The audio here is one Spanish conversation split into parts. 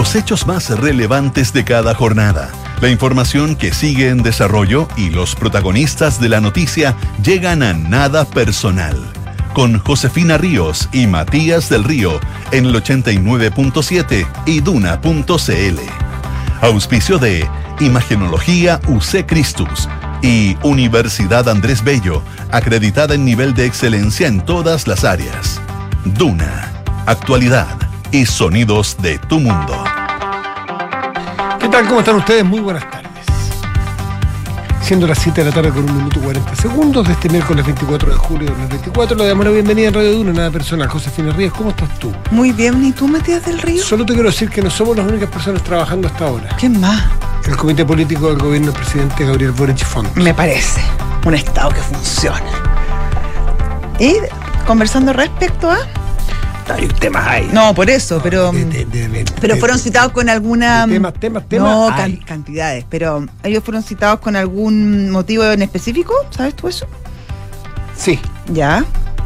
Los hechos más relevantes de cada jornada, la información que sigue en desarrollo y los protagonistas de la noticia llegan a Nada Personal. Con Josefina Ríos y Matías del Río en el 89.7 y Duna.cl. Auspicio de Imagenología UC Christus y Universidad Andrés Bello, acreditada en nivel de excelencia en todas las áreas. Duna, actualidad y sonidos de tu mundo. ¿Qué tal? ¿Cómo están ustedes? Muy buenas tardes. Siendo las 7 de la tarde con 1 minuto 40 segundos de este miércoles 24 de julio de 2024, le damos la bienvenida en Radio Duna, Nada Personal. Josefina Ríos, ¿cómo estás tú? Muy bien, ¿y tú, Matías del Río? Solo te quiero decir que no somos las únicas personas trabajando hasta ahora. ¿Quién más? El Comité Político del Gobierno del presidente Gabriel Boric Font. Me parece un Estado que funciona. Y conversando respecto a... Hay temas ahí. No, por eso, pero fueron citados con alguna... Temas. No, cantidades, pero ellos fueron citados con algún motivo en específico, ¿sabes tú eso? Sí. ¿Ya?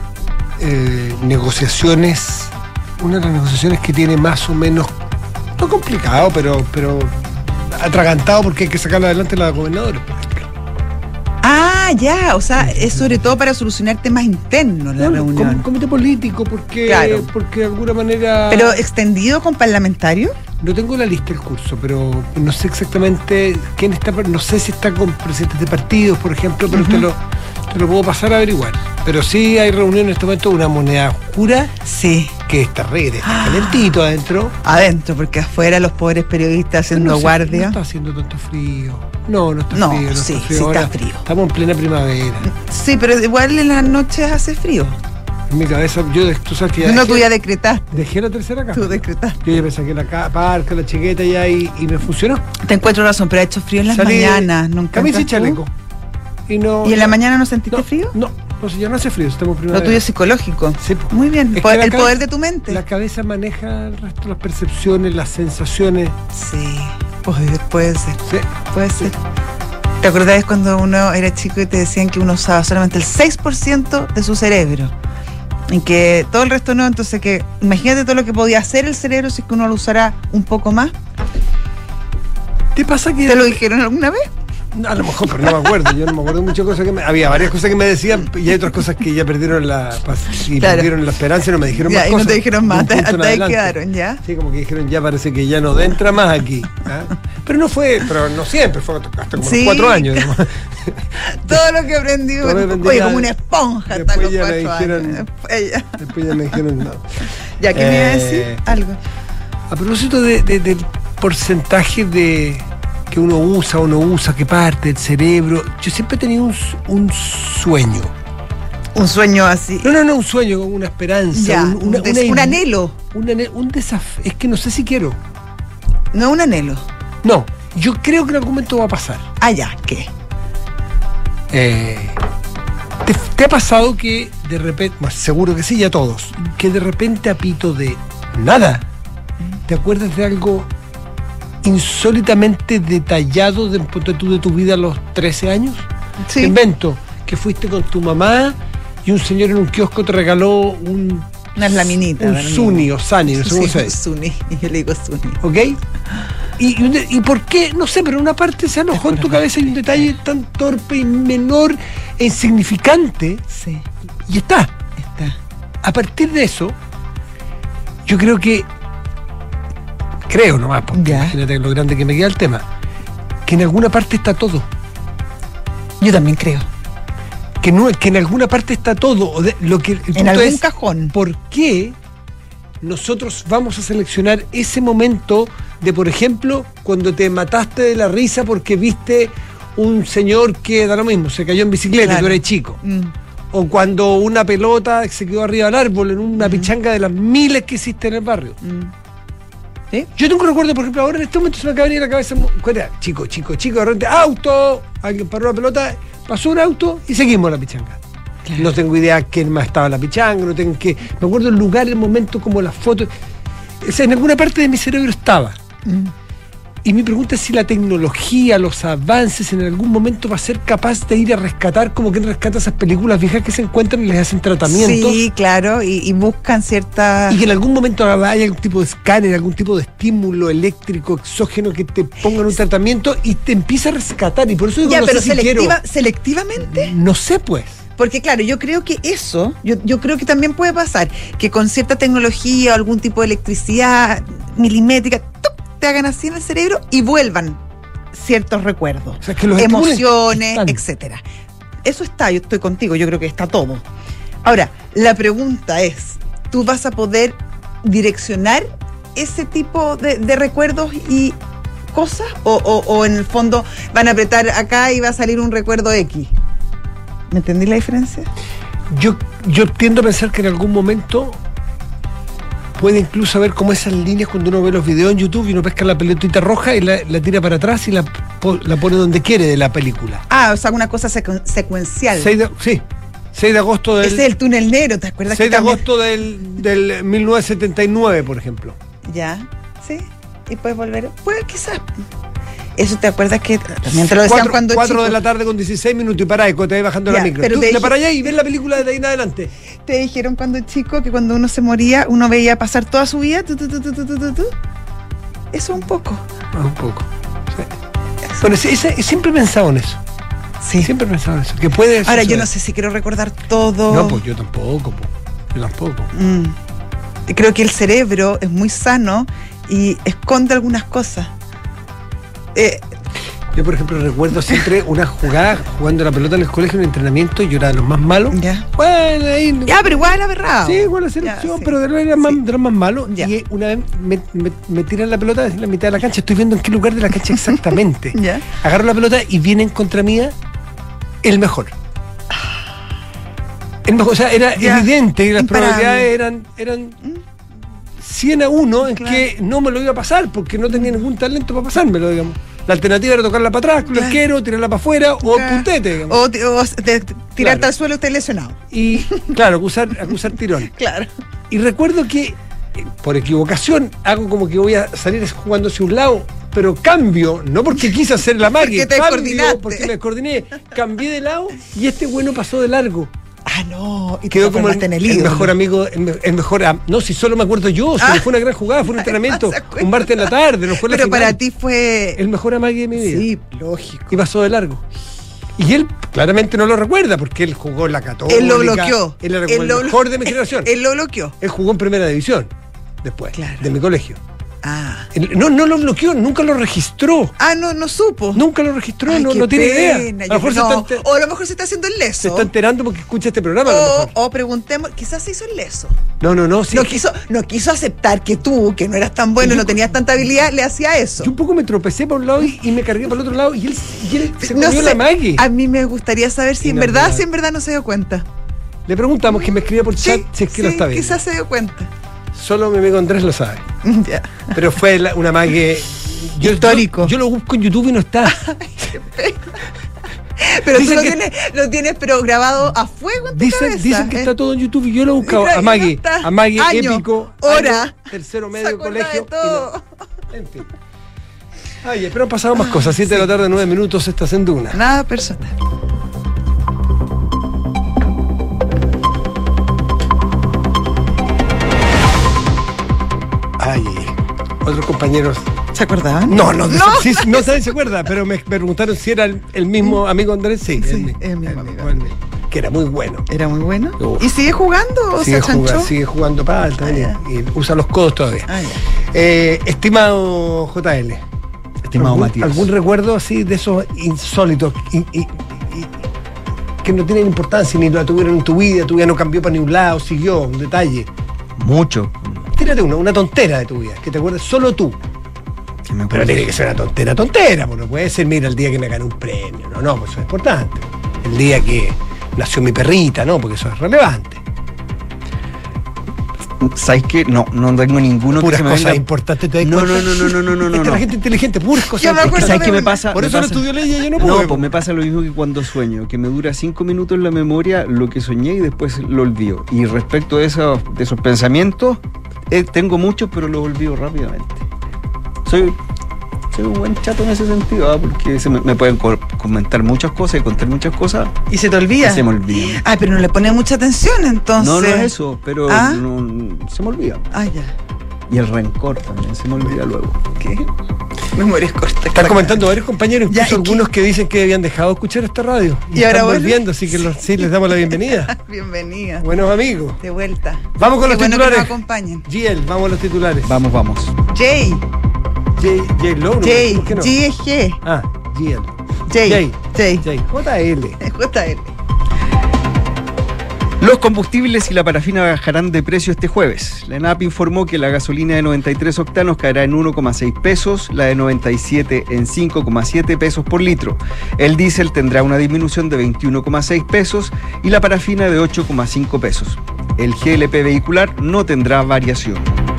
Negociaciones, una de las negociaciones que tiene más o menos, no complicado, pero atragantado porque hay que sacarla adelante la gobernadora, por ejemplo. Ah, ya, o sea, es sobre todo para solucionar temas internos la reunión. Comité político, porque, claro, porque de alguna manera... ¿Pero extendido con parlamentarios? No tengo la lista del curso, pero no sé exactamente quién está, no sé si está con presidentes de partidos, por ejemplo, pero te lo puedo pasar a averiguar. Pero sí hay reunión en este momento, una moneda oscura. Sí. Que está calentito adentro. Adentro, porque afuera los pobres periodistas haciendo guardia. No está haciendo tanto frío. No está frío. No, sí está frío. Estamos en plena primavera. Sí, pero igual en las noches hace frío. En mi cabeza, tú sabes que ya... tú ya decretaste. Dejé la tercera capa. Tú decretaste. Yo ya me saqué la parca, la chiqueta ya y me funcionó. Te encuentro razón, pero ha hecho frío en las mañanas. Camisa y chaleco. ¿Y en la mañana no sentiste frío? No, ya no hace frío, estamos en primavera. Lo tuyo es psicológico. Sí. Muy bien, el poder de tu mente. La cabeza maneja el resto de las percepciones, las sensaciones. Sí, puede ser. Sí. Puede ser. ¿Te acordás cuando uno era chico y te decían que uno usaba solamente el 6% de su cerebro? En que todo el resto no, entonces que imagínate todo lo que podía hacer el cerebro si es que uno lo usara un poco más. ¿Te pasa que... ¿Te lo dijeron alguna vez? A lo mejor, pero no me acuerdo. Yo no me acuerdo de muchas cosas había varias cosas que me decían y hay otras cosas que ya perdieron perdieron la esperanza y no me dijeron más cosas. Y no te dijeron más, hasta ahí quedaron, ¿ya? Sí, como que dijeron, ya parece que ya no entra más aquí. Pero no siempre, fue hasta como los 4 años. Todo lo que aprendí, oye, como una esponja hasta los 4 años. Después ya me dijeron, no. Ya, ¿qué me iba a decir? Algo. A propósito del porcentaje que uno usa, que parte del cerebro. Yo siempre he tenido un sueño. ¿Un sueño así? No, un sueño, una esperanza. Ya, un anhelo. Un desafío. Es que no sé si quiero. No un anhelo. No, yo creo que en algún momento va a pasar. Ah, ya, ¿qué? ¿Te ha pasado que de repente, bueno, seguro que sí, ya todos, que de repente a pito de nada, te acuerdas de algo insólitamente detallado de tu vida a los 13 años? Sí. Te invento que fuiste con tu mamá y un señor en un kiosco te regaló unas laminitas. Un Suni o Sani, no sé cómo se dice. Suni, yo le digo Suni. ¿Ok? ¿Y por qué? No sé, pero una parte se alojó en tu cabeza y un detalle tan torpe y menor e insignificante. Sí. Y está. A partir de eso, yo creo nomás, porque imagínate lo grande que me queda el tema, que en alguna parte está todo. Yo también creo. Que en alguna parte está todo. En algún cajón. ¿Por qué nosotros vamos a seleccionar ese momento de, por ejemplo, cuando te mataste de la risa porque viste un señor que da lo mismo, se cayó en bicicleta, claro, y tú eres chico? O cuando una pelota se quedó arriba del árbol en una pichanga de las miles que hiciste en el barrio. ¿Sí? Yo tengo un recuerdo, por ejemplo, ahora en este momento se me acaba de venir a la cabeza, chico, de repente, auto, alguien paró la pelota, pasó un auto y seguimos la pichanga. Claro. No tengo idea quién más estaba en la pichanga, me acuerdo el lugar, el momento, como las fotos. O sea, en alguna parte de mi cerebro estaba. Y mi pregunta es si la tecnología, los avances en algún momento va a ser capaz de ir a rescatar, como que rescata esas películas viejas que se encuentran y les hacen tratamientos. Sí, claro, y buscan ciertas... Y que en algún momento haya algún tipo de escáner, algún tipo de estímulo eléctrico, exógeno que te pongan un tratamiento y te empieza a rescatar. Y por eso digo, Ya, no pero sé si quiero. selectivamente... No sé, pues. Porque claro, yo creo que eso, yo creo que también puede pasar, que con cierta tecnología o algún tipo de electricidad milimétrica, ¡tuc!, te hagan así en el cerebro y vuelvan ciertos recuerdos, O sea, que los emociones, están. etcétera. Eso está, yo estoy contigo, yo creo que está todo. Ahora, la pregunta es, ¿tú vas a poder direccionar ese tipo de recuerdos y cosas? ¿O en el fondo van a apretar acá y va a salir un recuerdo X? ¿Me entendí la diferencia? Yo tiendo a pensar que en algún momento puede incluso ver como esas líneas cuando uno ve los videos en YouTube y uno pesca la pelotita roja y la tira para atrás y la pone donde quiere de la película. Ah, o sea, una cosa secuencial. 6 de agosto del... Ese es el túnel negro, ¿te acuerdas? 6 que de también... agosto del 1979, por ejemplo. Ya, sí. Y puedes volver. Pues quizás. Eso te acuerdas que también te lo decían cuando 4 chico. de la tarde con 16 minutos y pará, y te vas bajando Ya, la micro. pero Tú te le dije- parás allá y ves la película de ahí en adelante. Te dijeron cuando chico que cuando uno se moría, uno veía pasar toda su vida. Eso un poco. Un poco. Sí. Bueno, siempre he pensado en eso. Sí. Siempre he pensado en eso. Que puede Ahora, yo suceder. no sé si quiero recordar todo. No, pues yo tampoco. Yo tampoco. Creo que el cerebro es muy sano y esconde algunas cosas. Yo, por ejemplo, recuerdo siempre una jugada jugando la pelota en el colegio, en el entrenamiento, y yo era de los más malos. Ya. Bueno, ahí. Ya, pero igual aberrado. Sí, igual la selección, pero de los más malos. Ya. Y una vez me tiran la pelota en la mitad de la cancha. Estoy viendo en qué lugar de la cancha exactamente. Ya. Agarro la pelota y viene en contra mía el mejor. O sea, era Ya. evidente que las Imparable. probabilidades eran 100-1 en Claro. que no me lo iba a pasar porque no tenía ningún talento para pasármelo, digamos. La alternativa era tocarla para atrás con el Claro. arquero, tirarla para afuera o Claro. puntete, digamos. O tirarte Claro. al suelo, estés lesionado. Y claro, acusar tirón. Claro. Y recuerdo que por equivocación hago como que voy a salir jugando hacia un lado, pero cambio, no porque quise hacer la magia, Porque te descoordinaste. porque me descoordiné, cambié de lado y este bueno pasó de largo. Ah, no. Y Quedó te como transformaste en el ídolo. mejor amigo, el mejor no, si solo me acuerdo yo, si fue una gran jugada, fue un entrenamiento, ¿se acuerda? un martes en la tarde, no fue la Pero final. para ti fue... El mejor amague de mi vida. Sí, lógico. Y pasó de largo. Y él claramente no lo recuerda porque él jugó en la Católica. Él lo bloqueó. Él era como el mejor de mi generación. Él lo bloqueó. Él jugó en primera división después, Claro. de mi colegio. Ah. No lo bloqueó, nunca lo registró. No supo. Nunca lo registró, Ay, no qué tiene idea. pena. A lo mejor O a lo mejor se está haciendo el leso. se está enterando porque escucha este programa. a lo mejor. O preguntemos, quizás se hizo el leso. No, sí. No quiso aceptar que tú, que no eras tan bueno y no tenías tanta habilidad, le hacía eso. Yo un poco me tropecé para un lado y me cargué para el otro lado y él se No comió sé, la Maggie. a mí me gustaría saber si en Inolvidable. verdad no se dio cuenta. Le preguntamos que me escriba por chat si es que lo está viendo. Quizás se dio cuenta. Solo mi amigo Andrés lo sabe. Ya. Pero fue una Maggie Histórico. Yo lo busco en YouTube y no está. Pero tú Dicen lo tienes pero grabado a fuego en tu cabeza. Dicen que ¿eh? está todo en YouTube y yo lo he buscado. Y A Maggie. no está. A Maggie Año, épico. hora. Año, tercero Se medio acuerda colegio. de todo. y no. En fin. Ay, pero han pasado más cosas. 7 de la tarde, 9 minutos, estás en Duna. Nada personal. Ay, otros compañeros. ¿Se acordaban? No, sí, no saben si se acuerda, pero me preguntaron si era el mismo amigo Andrés. Sí, el mismo amigo. Que era muy bueno. Era muy bueno. Uf. ¿Y sigue jugando o se achanchó? Sigue jugando pal también. Y usa los codos todavía. Ah, ya. Estimado JL. Estimado Matías. ¿Algún recuerdo así de esos insólitos y que no tienen importancia ni la tuvieron en tu vida no cambió para ningún lado, siguió, un detalle? Mucho. Tírate una tontera de tu vida, que te acuerdes solo tú. Que me Pero acuerdo. tiene que ser una tontera, porque no puede ser, mira, el día que me gané un premio. No, pues eso es importante. El día que nació mi perrita, no, porque eso es relevante. ¿Sabes qué? No tengo ninguno Puras que se me cosas venga. importantes te das No, cuenta. no. Esta es la gente inteligente, puras cosas. Yo me Es que acuerdo ¿sabes de qué me una. pasa? Por Me eso no pasa- estudio leyes, yo no puedo. No, pues me pasa lo mismo que cuando sueño, que me dura 5 minutos en la memoria lo que soñé y después lo olvido. Y respecto de esos pensamientos, tengo muchos, pero los olvido rápidamente. soy un buen chato en ese sentido, porque me pueden comentar muchas cosas y contar muchas cosas. ¿Y se te olvida? Y se me olvida. Ay, pero no le pone mucha atención, entonces. No es eso, pero se me olvida. Ah, ya. Y el rencor también, se me olvida luego. ¿Qué? Memorias cortas. Están comentando varios compañeros, incluso Ya, algunos que dicen que habían dejado de escuchar esta radio. Y ahora están vuelven. volviendo, así que sí, les damos la bienvenida. Bienvenida. Buenos amigos. De vuelta. Vamos con Qué los bueno titulares. que nos acompañen. GL, vamos a los titulares. Vamos. Jay. J. Lo, Jay. ¿por qué no? G. Ah, GL. Jay. JL. JL. Los combustibles y la parafina bajarán de precio este jueves. La ENAP informó que la gasolina de 93 octanos caerá en 1,6 pesos, la de 97 en 5,7 pesos por litro. El diésel tendrá una disminución de 21,6 pesos y la parafina de 8,5 pesos. El GLP vehicular no tendrá variación.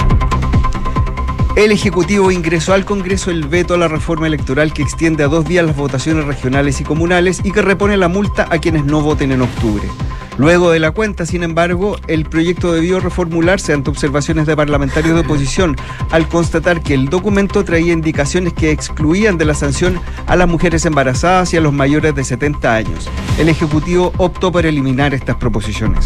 El Ejecutivo ingresó al Congreso el veto a la reforma electoral que extiende a 2 días las votaciones regionales y comunales y que repone la multa a quienes no voten en octubre. Luego de la cuenta, sin embargo, el proyecto debió reformularse ante observaciones de parlamentarios de oposición, al constatar que el documento traía indicaciones que excluían de la sanción a las mujeres embarazadas y a los mayores de 70 años. El Ejecutivo optó por eliminar estas proposiciones.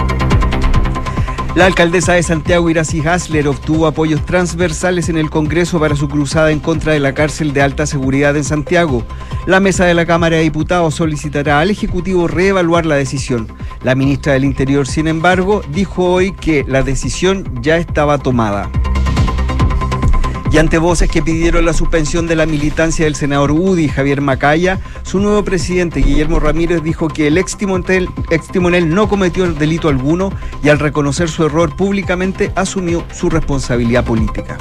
La alcaldesa de Santiago, Iracy Hasler, obtuvo apoyos transversales en el Congreso para su cruzada en contra de la cárcel de alta seguridad en Santiago. La mesa de la Cámara de Diputados solicitará al Ejecutivo reevaluar la decisión. La ministra del Interior, sin embargo, dijo hoy que la decisión ya estaba tomada. Y ante voces que pidieron la suspensión de la militancia del senador UDI, Javier Macaya, su nuevo presidente, Guillermo Ramírez, dijo que el extimonel no cometió delito alguno y al reconocer su error públicamente asumió su responsabilidad política.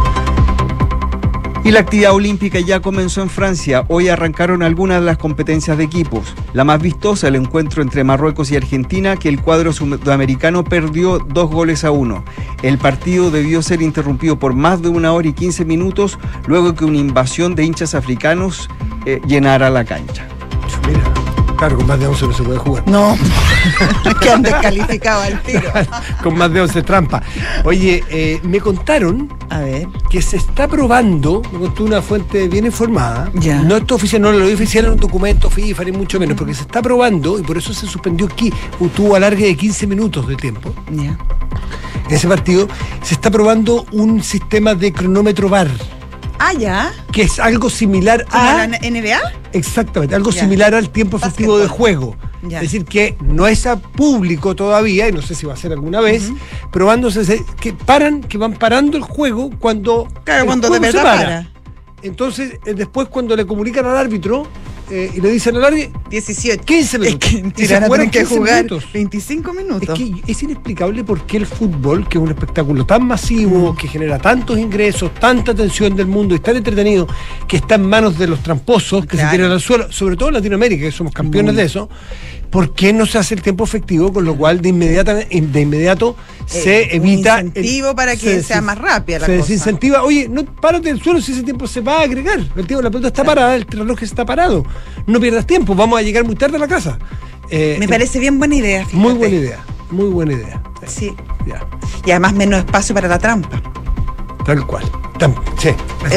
Y la actividad olímpica ya comenzó en Francia. Hoy arrancaron algunas de las competencias de equipos. La más vistosa, el encuentro entre Marruecos y Argentina, que el cuadro sudamericano perdió 2-1. El partido debió ser interrumpido por más de 1 hora y 15 minutos, luego que una invasión de hinchas africanos llenara la cancha. Mira, claro, con más de 11 no se puede jugar. No, que han descalificado al tiro. Con más de 11 trampa. Oye, me contaron A ver. que se está probando, me contó una fuente bien informada, Ya. no esto oficial, no lo oficial en un documento FIFA ni mucho menos, porque se está probando y por eso se suspendió aquí, tuvo alargue de 15 minutos de tiempo. Ya. En ese partido se está probando un sistema de cronómetro VAR, Ah, ya. que es algo similar ¿Como a... la NBA? Exactamente, algo Ya. similar al tiempo efectivo de Básquetbol. juego. Ya. Es decir, que no es a público todavía, y no sé si va a ser alguna vez, probándose que van parando el juego cuando, Claro, el cuando juego de se verdad para. para. Entonces, después cuando le comunican al árbitro y le dicen al árbitro, 18. 15 minutos. Es que Y se van a jugaron tener que 15 jugar minutos. 25 minutos. Es que es inexplicable por qué el fútbol, que es un espectáculo tan masivo, que genera tantos ingresos, tanta atención del mundo, y tan entretenido, que está en manos de los tramposos que Claro. se tiran al suelo, sobre todo en Latinoamérica, que somos campeones de eso, ¿por qué no se hace el tiempo efectivo? Con lo cual de inmediato se evita... un incentivo para que sea más rápida la se cosa. desincentiva. Oye, no párate del suelo si ese tiempo se va a agregar. El tiempo, la pelota está parada, el reloj está parado. No pierdas tiempo, vamos a llegar muy tarde a la casa. Me parece bien buena idea. Fíjate. Muy buena idea, muy buena idea. Sí. Ya, Y además menos espacio para la trampa. tal cual. Sí.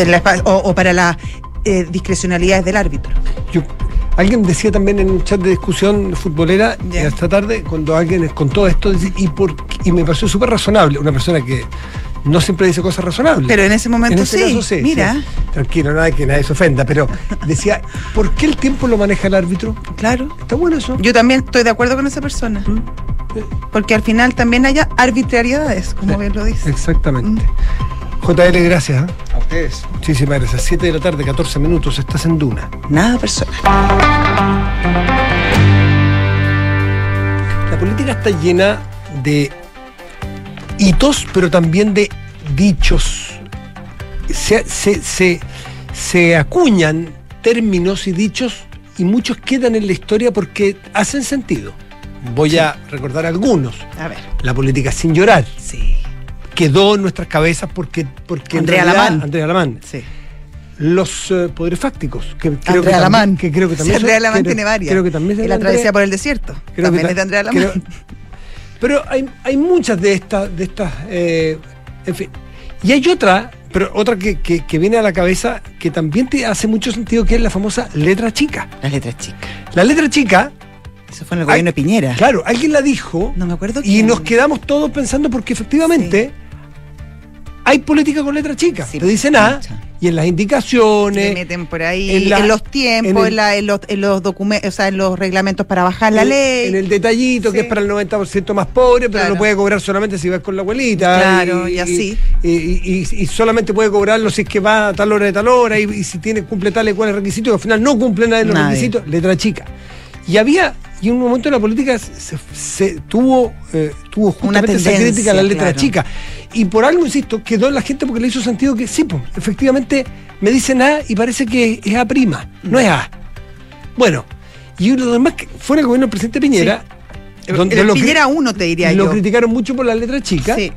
O para las discrecionalidades del árbitro. Alguien decía también en un chat de discusión futbolera Ya. esta tarde, cuando alguien contó esto, dice, y me pareció súper razonable, una persona que no siempre dice cosas razonables. Pero en ese momento En ese caso, Mira. sí. Tranquilo, nada que nadie se ofenda, pero decía, ¿por qué el tiempo lo maneja el árbitro? Claro. Está bueno eso. Yo también estoy de acuerdo con esa persona. Porque al final también haya arbitrariedades, como bien lo dice. Exactamente. JL, gracias. A ustedes. Muchísimas gracias. 7 de la tarde, 14 minutos, estás en Duna. Nada personal. La política está llena de hitos, pero también de dichos. Se acuñan términos y dichos y muchos quedan en la historia porque hacen sentido. Voy a recordar algunos. A ver. La política sin llorar Sí. quedó en nuestras cabezas porque Andrea en realidad- Lamán. Andrea Lamán. Sí. Los poderes fácticos, que creo Andrea que Lamán. también, que creo que también Sí, Andrea Lamán creo- tiene varias. Creo que también es Y la Andrea. travesía por el desierto. Creo También que es de Andrea Lamán. creo- pero hay muchas de estas, en fin. Y hay otra Pero otra que viene a la cabeza, que también te hace mucho sentido, que es la famosa letra chica. Las letras chicas. La letra chica, Eso fue en el gobierno de Piñera. claro, alguien la dijo, No me acuerdo y quién. nos quedamos todos pensando porque efectivamente hay política con letra chica. Sí, te dicen A, mucha. y en las Le indicaciones, meten por ahí en en los tiempos, en los documentos, o sea, en los reglamentos para bajar la ley. en el detallito, que Sí. es para el 90% más pobre, pero Claro. lo puede cobrar solamente si vas con la abuelita. Claro, y así. Y solamente puede cobrarlo si es que va a tal hora de tal hora, y si tiene cumple tales cuales requisitos, y al final no cumple nada de los Nadie. requisitos, letra chica. Y en un momento de la política se tuvo justamente esa tendencia, crítica a la letra claro. chica. Y por algo, insisto, quedó en la gente porque le hizo sentido que sí, pues, efectivamente me dicen A y parece que es A', no es A. Bueno, y lo demás que fue en el gobierno del presidente Piñera, El lo Piñera 1, te diría lo yo. criticaron mucho por la letra chica, Sí.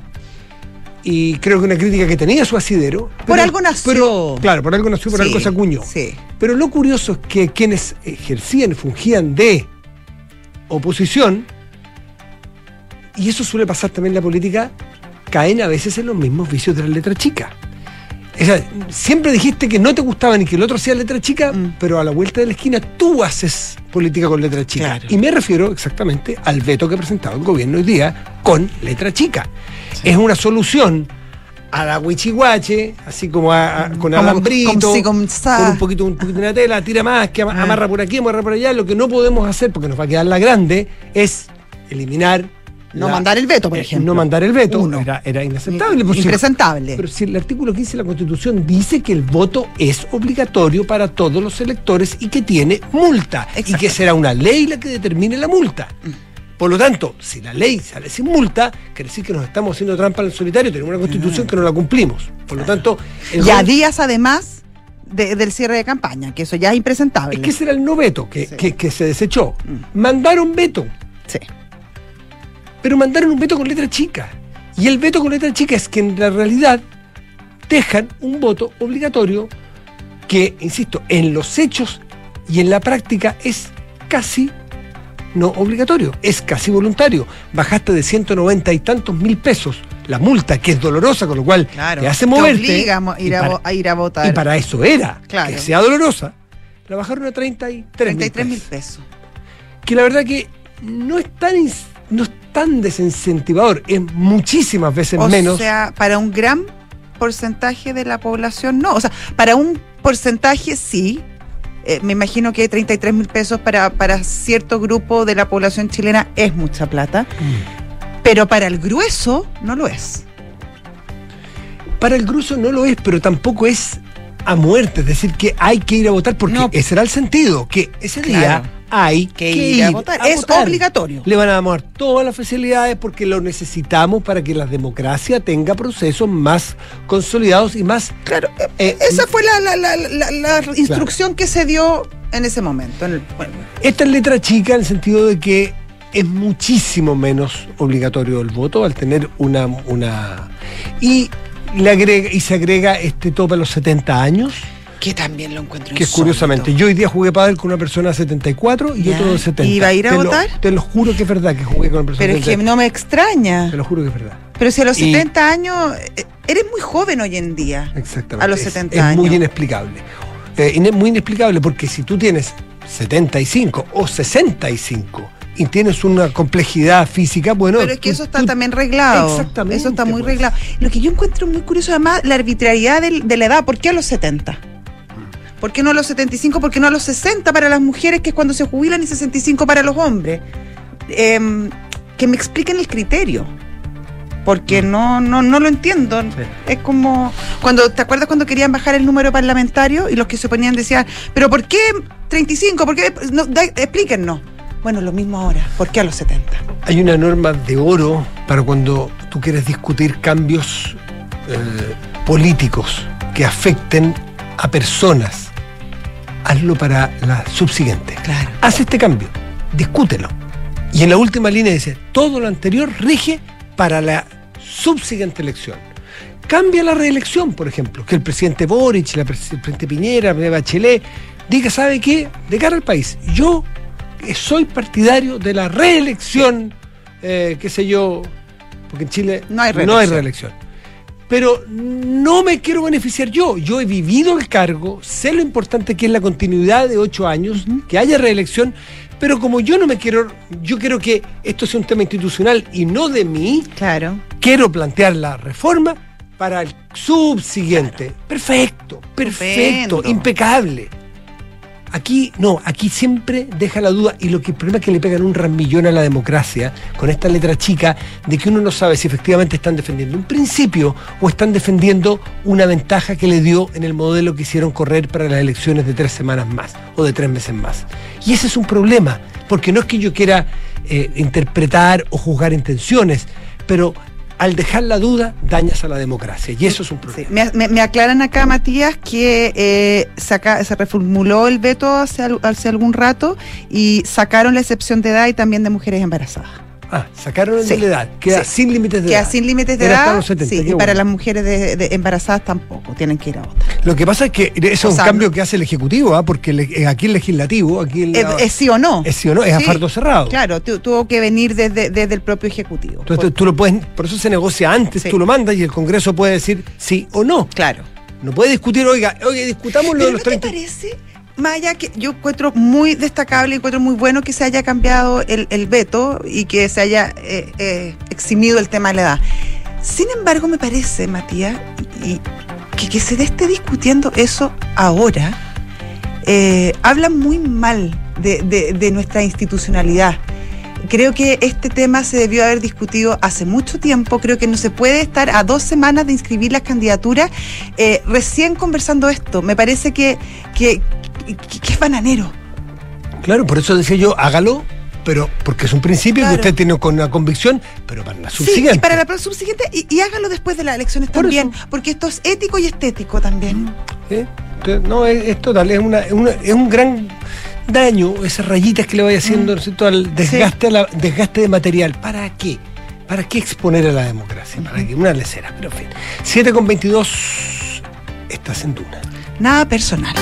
y creo que una crítica que tenía su asidero. Por algo nació. Claro, por algo nació, por Sí, algo se acuñó. Sí. Pero lo curioso es que quienes ejercían, fungían de oposición, y eso suele pasar también en la política, caen a veces en los mismos vicios de la letra chica. O sea, siempre dijiste que no te gustaba ni que el otro hacía letra chica, pero a la vuelta de la esquina tú haces política con letra chica. Claro. Y me refiero exactamente al veto que ha presentado el gobierno hoy día con letra chica. Es una solución a la huichihuache, así como con Como- alambrito, como si con sa- con un poquito de una tela, tira más, que amarra por aquí, amarra por allá. Lo que no podemos hacer, porque nos va a quedar la grande, es eliminar. No mandar el veto, por ejemplo. No mandar el veto. Uno. Era inaceptable. Pues, Impresentable. pero si el artículo 15 de la Constitución dice que el voto es obligatorio para todos los electores y que tiene multa. Y Exacto. que será una ley la que determine la multa. Por lo tanto, si la ley sale sin multa, quiere decir que nos estamos haciendo trampa en el solitario. Tenemos una Constitución que no la cumplimos. Por lo tanto, el Y a gobierno- días, además, del cierre de campaña, que eso ya es impresentable. es que ese era el no veto que, Sí. que se desechó. Mandaron veto. Sí. Pero mandaron un veto con letra chica. Y el veto con letra chica es que en la realidad dejan un voto obligatorio que, insisto, en los hechos y en la práctica es casi no obligatorio, es casi voluntario. Bajaste de 190 y tantos mil pesos la multa, que es dolorosa, con lo cual Claro. te hace Te moverte. obliga a ir y a ir a votar. y para eso era, Claro. que sea dolorosa. La bajaron a 33 33.000 pesos. que la verdad que no es tan desincentivador, es muchísimas veces menos. O sea, para un gran porcentaje de la población, no. O sea, para un porcentaje sí. Me imagino que 33.000 pesos para cierto grupo de la población chilena es mucha plata. Pero para el grueso no lo es. Para el grueso no lo es, pero tampoco es a muerte, es decir, que hay que ir a votar, porque No. ese era el sentido, que ese Claro. día hay que ir a votar. Es obligatorio. Le van a dar todas las facilidades porque lo necesitamos para que la democracia tenga procesos más consolidados y más... Claro, esa fue la instrucción que se dio en ese momento. Esta es letra chica en el sentido de que es muchísimo menos obligatorio el voto al tener una y se agrega este tope a los 70 años, Que también lo encuentro que es curiosamente. Yo hoy día jugué pádel con una persona de 74 y Ya. otro de 70. ¿Y va a ir a votar? Te lo juro que es verdad que jugué con una persona Pero de es que 70. no me extraña. Te lo juro que es verdad. Pero si a los Y- 70 años, eres muy joven hoy en día. Exactamente. A los Es- 70 es años. muy inexplicable. Muy inexplicable porque si tú tienes 75 o 65 y tienes una complejidad física, bueno... Pero es que tú- eso está tú- también reglado. Exactamente, Eso está muy pues. reglado. Lo que yo encuentro muy curioso, además, la arbitrariedad de la edad. ¿Por qué a los 70? ¿Por qué no a los 75? ¿Por qué no a los 60 para las mujeres, que es cuando se jubilan, y 65 para los hombres? Que me expliquen el criterio. Porque no lo entiendo. Sí. Es como ¿te acuerdas cuando querían bajar el número parlamentario y los que se oponían decían, pero ¿por qué 35? ¿Por qué? Explíquennos. Bueno, lo mismo ahora. ¿Por qué a los 70? Hay una norma de oro para cuando tú quieres discutir cambios políticos que afecten a personas. Hazlo para la subsiguiente. Claro. Haz este cambio, discútelo. Y en la última línea dice, todo lo anterior rige para la subsiguiente elección. Cambia la reelección, por ejemplo, que el presidente Boric, el presidente Piñera, Bachelet, diga, ¿sabe qué? De cara al país, yo soy partidario de la reelección, qué sé yo, porque en Chile No hay reelección. reelección. pero no me quiero beneficiar yo. Yo he vivido el cargo, sé lo importante que es la continuidad de 8 años, que haya reelección, pero como yo no me quiero, yo quiero que esto sea un tema institucional y no de mí, Claro. quiero plantear la reforma para el subsiguiente. Claro. Perfecto, Estupendo. impecable. Aquí no, aquí siempre deja la duda, y el problema es que le pegan un ramillón a la democracia con esta letra chica de que uno no sabe si efectivamente están defendiendo un principio o están defendiendo una ventaja que le dio en el modelo que hicieron correr para las elecciones de 3 semanas más o de 3 meses más. Y ese es un problema, porque no es que yo quiera interpretar o juzgar intenciones, pero al dejar la duda, dañas a la democracia. Y eso es un problema. Sí. Me aclaran acá, Matías, que se reformuló el veto hace algún rato y sacaron la excepción de edad y también de mujeres embarazadas. Sacaron el de la edad. Queda sin límites de edad. Queda sin límites de Era hasta edad. los 70, Sí, y bueno. para las mujeres de embarazadas tampoco, tienen que ir a otra. Lo que pasa es que eso es un cambio que hace el Ejecutivo, porque aquí el Legislativo, ¿Es sí o no? Es sí o no, es a fardo cerrado. Claro, tuvo que venir desde el propio Ejecutivo. Entonces tú lo puedes, por eso se negocia antes, tú lo mandas y el Congreso puede decir sí o no. Claro. No puede discutir, oiga, discutamos lo de los 30. ¿Te parece? Maya, que yo encuentro muy destacable, encuentro muy bueno que se haya cambiado el veto y que se haya eximido el tema de la edad. Sin embargo, me parece, Matías, y que se esté discutiendo eso ahora, habla muy mal de nuestra institucionalidad. Creo que este tema se debió haber discutido hace mucho tiempo. Creo que no se puede estar a 2 semanas de inscribir las candidaturas recién conversando esto. Me parece que es bananero. Claro, por eso decía yo, hágalo, pero porque es un principio que usted tiene con una convicción, pero para la subsiguiente. Sí, y para la subsiguiente, y hágalo después de las elecciones también, porque esto es ético y estético también. No, es total, es un gran daño, esas rayitas que le vaya haciendo, ¿no es cierto?, al desgaste, desgaste de material. ¿Para qué? ¿Para qué exponer a la democracia? ¿Para qué? Una lecera, pero en fin. 7:22, estás en Duna. Nada personal.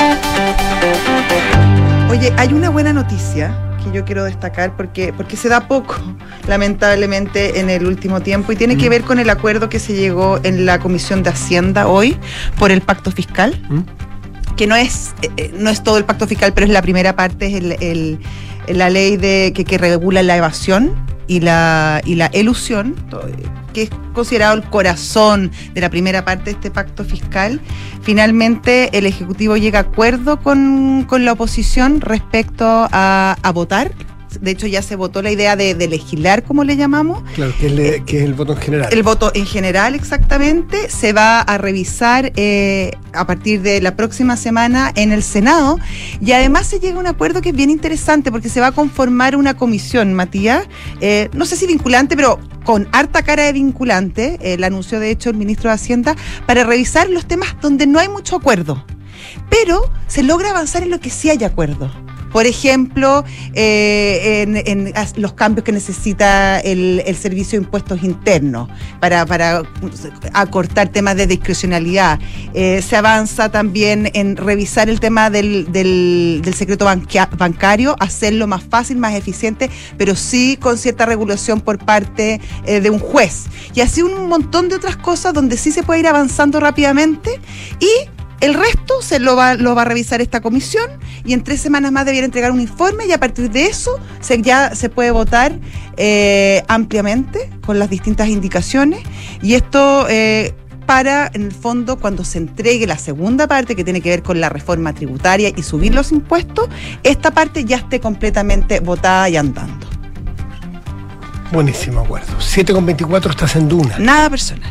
Oye, hay una buena noticia que yo quiero destacar porque se da poco, lamentablemente, en el último tiempo, y tiene que ver con el acuerdo que se llegó en la Comisión de Hacienda hoy por el pacto fiscal, que no es todo el pacto fiscal, pero es la primera parte, es la ley que regula la evasión y la elusión, que es considerado el corazón de la primera parte de este pacto fiscal. Finalmente el Ejecutivo llega a acuerdo con la oposición respecto a votar. De hecho, ya se votó la idea de legislar, como le llamamos. Claro, que es el voto en general. El voto en general, exactamente. Se va a revisar a partir de la próxima semana en el Senado. Y además se llega a un acuerdo que es bien interesante, porque se va a conformar una comisión, Matías, no sé si vinculante, pero con harta cara de vinculante, la anunció de hecho el ministro de Hacienda, para revisar los temas donde no hay mucho acuerdo. Pero se logra avanzar en lo que sí hay acuerdo. Por ejemplo, en los cambios que necesita el Servicio de Impuestos Internos para acortar temas de discrecionalidad. Se avanza también en revisar el tema del secreto bancario, hacerlo más fácil, más eficiente, pero sí con cierta regulación por parte de un juez. Y así un montón de otras cosas donde sí se puede ir avanzando rápidamente, y el resto lo va a revisar esta comisión, y en 3 semanas más debiera entregar un informe, y a partir de eso ya se puede votar ampliamente con las distintas indicaciones, y esto para, en el fondo, cuando se entregue la segunda parte, que tiene que ver con la reforma tributaria y subir los impuestos, esta parte ya esté completamente votada y andando. Buenísimo acuerdo. 7:24, estás en Duna. Nada personal.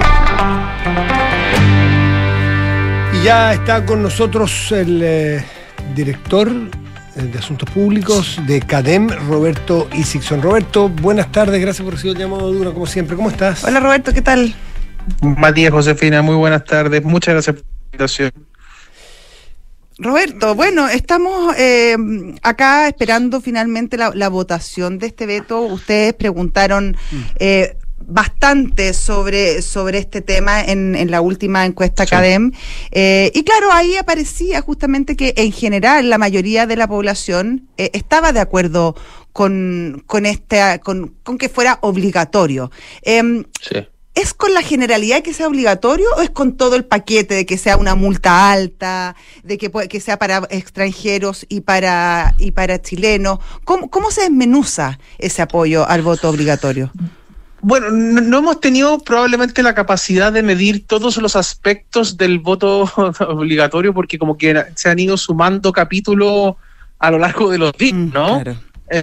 Y ya está con nosotros el director de Asuntos Públicos de CADEM, Roberto Isixson. Roberto, buenas tardes, gracias por recibir el llamado de Duna, como siempre. ¿Cómo estás? Hola, Roberto, ¿qué tal? Matías, Josefina, muy buenas tardes. Muchas gracias por la invitación. Roberto, bueno, estamos acá esperando finalmente la votación de este veto. Ustedes preguntaron bastante sobre este tema en la última encuesta CADEM, y claro, ahí aparecía justamente que en general la mayoría de la población estaba de acuerdo con que fuera obligatorio. Sí. ¿Es con la generalidad que sea obligatorio o es con todo el paquete de que sea una multa alta, de que sea para extranjeros y para chilenos? ¿Cómo se desmenuza ese apoyo al voto obligatorio? Bueno, no hemos tenido probablemente la capacidad de medir todos los aspectos del voto obligatorio porque como que se han ido sumando capítulos a lo largo de los días, ¿no? Claro.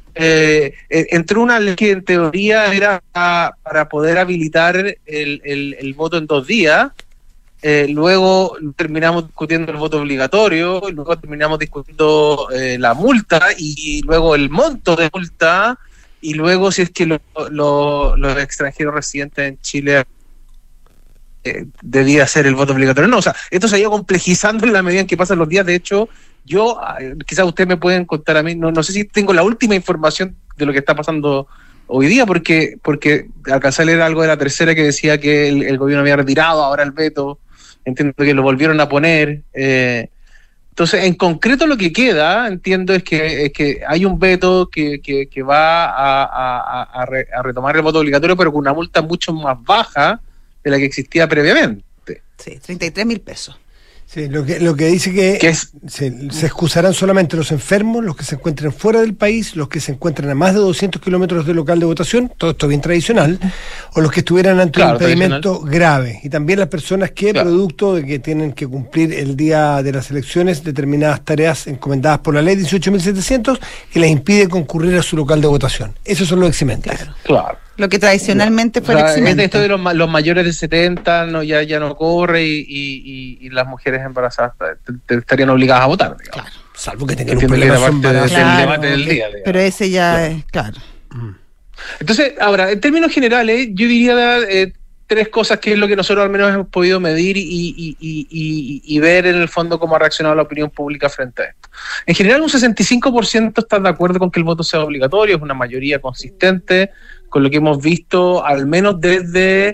Entró una ley que en teoría era para poder habilitar el voto en 2 días, luego terminamos discutiendo el voto obligatorio, luego terminamos discutiendo la multa y luego el monto de multa y luego si es que los extranjeros residentes en Chile debía ser el voto obligatorio. No, o sea, esto se ha ido complejizando en la medida en que pasan los días. De hecho, yo, quizás ustedes me pueden contar a mí, no sé si tengo la última información de lo que está pasando hoy día, porque alcancé a leer algo de la tercera que decía que el gobierno había retirado ahora el veto, entiendo que lo volvieron a poner. Entonces, en concreto lo que queda, entiendo, es que hay un veto que va a retomar el voto obligatorio, pero con una multa mucho más baja de la que existía previamente. Sí, 33.000 pesos. Sí, lo que dice que se excusarán solamente los enfermos, los que se encuentren fuera del país, los que se encuentren a más de 200 kilómetros del local de votación, todo esto bien tradicional, o los que estuvieran ante un impedimento grave. Y también las personas que, producto de que tienen que cumplir el día de las elecciones determinadas tareas encomendadas por la ley 18.700, que les impide concurrir a su local de votación. Esos son los eximentes. Claro. Lo que tradicionalmente fue el eximente. Esto de los mayores de 70 ya no corre y las mujeres embarazadas estarían obligadas a votar, digamos. Claro, salvo que tengan un problema del debate del día, digamos. Pero ese ya es, claro. Entonces, ahora, en términos generales, yo diría 3 cosas que es lo que nosotros al menos hemos podido medir y ver en el fondo cómo ha reaccionado la opinión pública frente a esto. En general, un 65% está de acuerdo con que el voto sea obligatorio, es una mayoría consistente con lo que hemos visto, al menos desde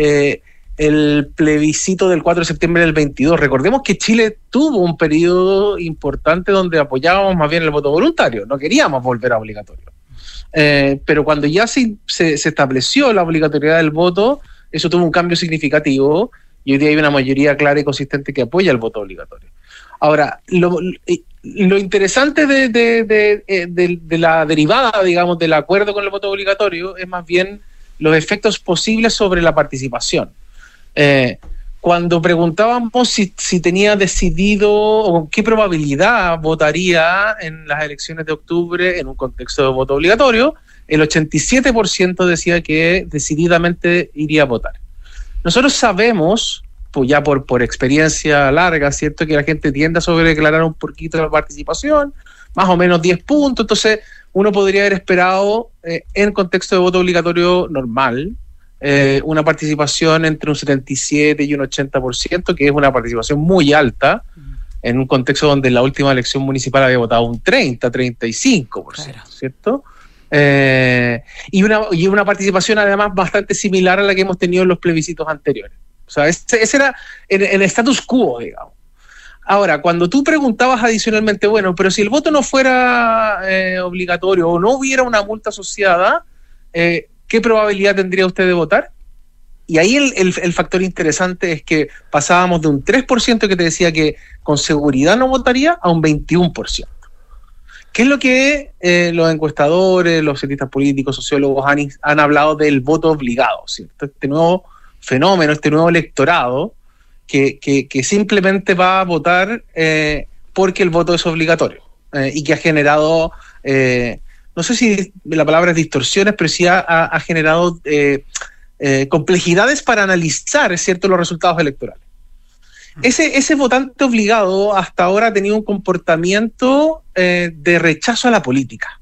el plebiscito del 4 de septiembre del 22. Recordemos que Chile tuvo un periodo importante donde apoyábamos más bien el voto voluntario, no queríamos volver a obligatorio. Pero cuando ya se estableció la obligatoriedad del voto, eso tuvo un cambio significativo y hoy día hay una mayoría clara y consistente que apoya el voto obligatorio. Ahora, lo interesante de la derivada, digamos, del acuerdo con el voto obligatorio es más bien los efectos posibles sobre la participación. Cuando preguntábamos si tenía decidido o qué probabilidad votaría en las elecciones de octubre en un contexto de voto obligatorio, el 87% decía que decididamente iría a votar. Nosotros sabemos, pues ya por experiencia larga, ¿cierto?, que la gente tiende a sobredeclarar un poquito la participación, más o menos 10 puntos, entonces uno podría haber esperado en contexto de voto obligatorio normal una participación entre un 77 y un 80%, que es una participación muy alta, en un contexto donde en la última elección municipal había votado un 35%, claro, ¿cierto? Y una participación además bastante similar a la que hemos tenido en los plebiscitos anteriores. O sea, ese era el status quo, digamos. Ahora, cuando tú preguntabas adicionalmente, bueno, pero si el voto no fuera obligatorio o no hubiera una multa asociada, ¿qué probabilidad tendría usted de votar? Y ahí el factor interesante es que pasábamos de un 3% que te decía que con seguridad no votaría a un 21%. ¿Qué es lo que los encuestadores, los cientistas políticos, sociólogos han hablado del voto obligado, ¿cierto? Este nuevo fenómeno, este nuevo electorado que simplemente va a votar porque el voto es obligatorio y que ha generado, no sé si la palabra es distorsiones, pero sí ha generado complejidades para analizar, ¿cierto?, los resultados electorales. Ese votante obligado hasta ahora ha tenido un comportamiento de rechazo a la política.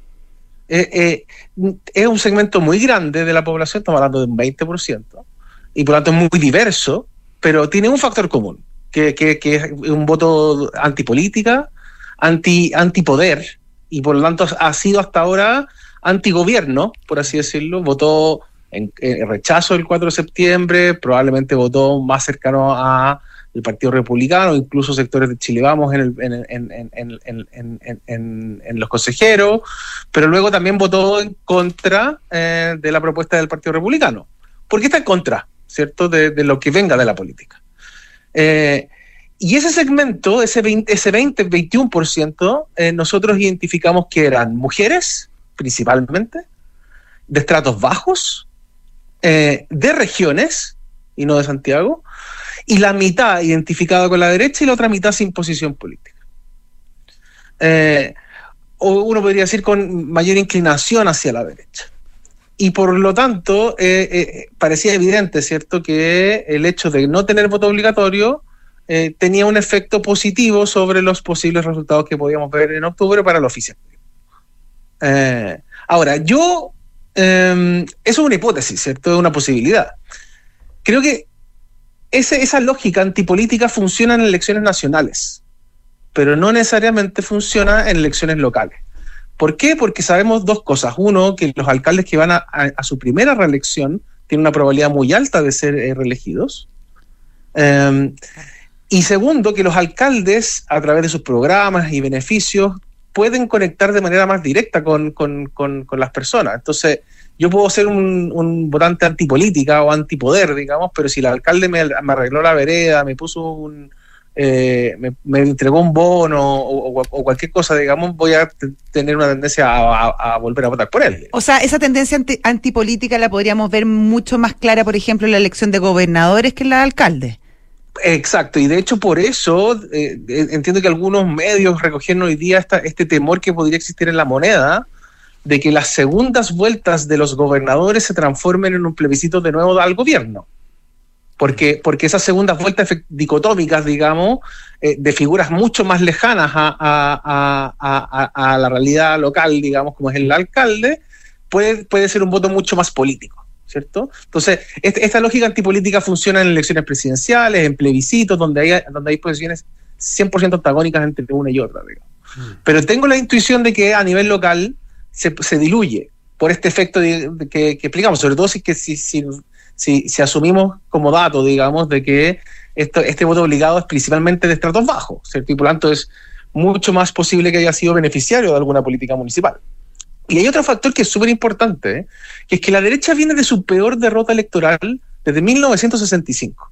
Es un segmento muy grande de la población, estamos hablando de un 20%, y por lo tanto es muy diverso, pero tiene un factor común, que es un voto antipolítica, antipoder, y por lo tanto ha sido hasta ahora antigobierno, por así decirlo. Votó en rechazo el 4 de septiembre, probablemente votó más cercano a el Partido Republicano, incluso sectores de Chile Vamos en los consejeros, pero luego también votó en contra de la propuesta del Partido Republicano. porque está en contra, ¿cierto?, de lo que venga de la política. Y ese segmento, ese 21%, nosotros identificamos que eran mujeres, principalmente, de estratos bajos, de regiones, y no de Santiago, y la mitad identificada con la derecha y la otra mitad sin posición política. O uno podría decir con mayor inclinación hacia la derecha. Y por lo tanto, parecía evidente, ¿cierto?, que el hecho de no tener voto obligatorio tenía un efecto positivo sobre los posibles resultados que podíamos ver en octubre para el oficialismo. Ahora, eso es una hipótesis, ¿cierto?, es una posibilidad. Creo que esa lógica antipolítica funciona en elecciones nacionales, pero no necesariamente funciona en elecciones locales. ¿Por qué? Porque sabemos dos cosas. Uno, que los alcaldes que van a su primera reelección tienen una probabilidad muy alta de ser reelegidos. Y segundo, que los alcaldes, a través de sus programas y beneficios, pueden conectar de manera más directa con las personas. Entonces, yo puedo ser un votante antipolítica o antipoder, digamos, pero si el alcalde me arregló la vereda, me puso me entregó un bono o cualquier cosa, digamos, voy a tener una tendencia a volver a votar por él. O sea, esa tendencia antipolítica la podríamos ver mucho más clara, por ejemplo, en la elección de gobernadores que en la de alcaldes. Exacto, y de hecho por eso entiendo que algunos medios recogieron hoy día este temor que podría existir en la moneda, de que las segundas vueltas de los gobernadores se transformen en un plebiscito de nuevo al gobierno. Porque esas segundas vueltas dicotómicas, digamos, de figuras mucho más lejanas a la realidad local, digamos, como es el alcalde, puede ser un voto mucho más político, ¿cierto? Entonces, esta lógica antipolítica funciona en elecciones presidenciales, en plebiscitos, donde hay posiciones 100% antagónicas entre una y otra, digamos. Pero tengo la intuición de que a nivel local se diluye por este efecto que explicamos, sobre todo si asumimos como dato, digamos, de que este voto obligado es principalmente de estratos bajos, ¿cierto? Y por lo tanto es mucho más posible que haya sido beneficiario de alguna política municipal. Y hay otro factor que es súper importante, que es que la derecha viene de su peor derrota electoral desde 1965.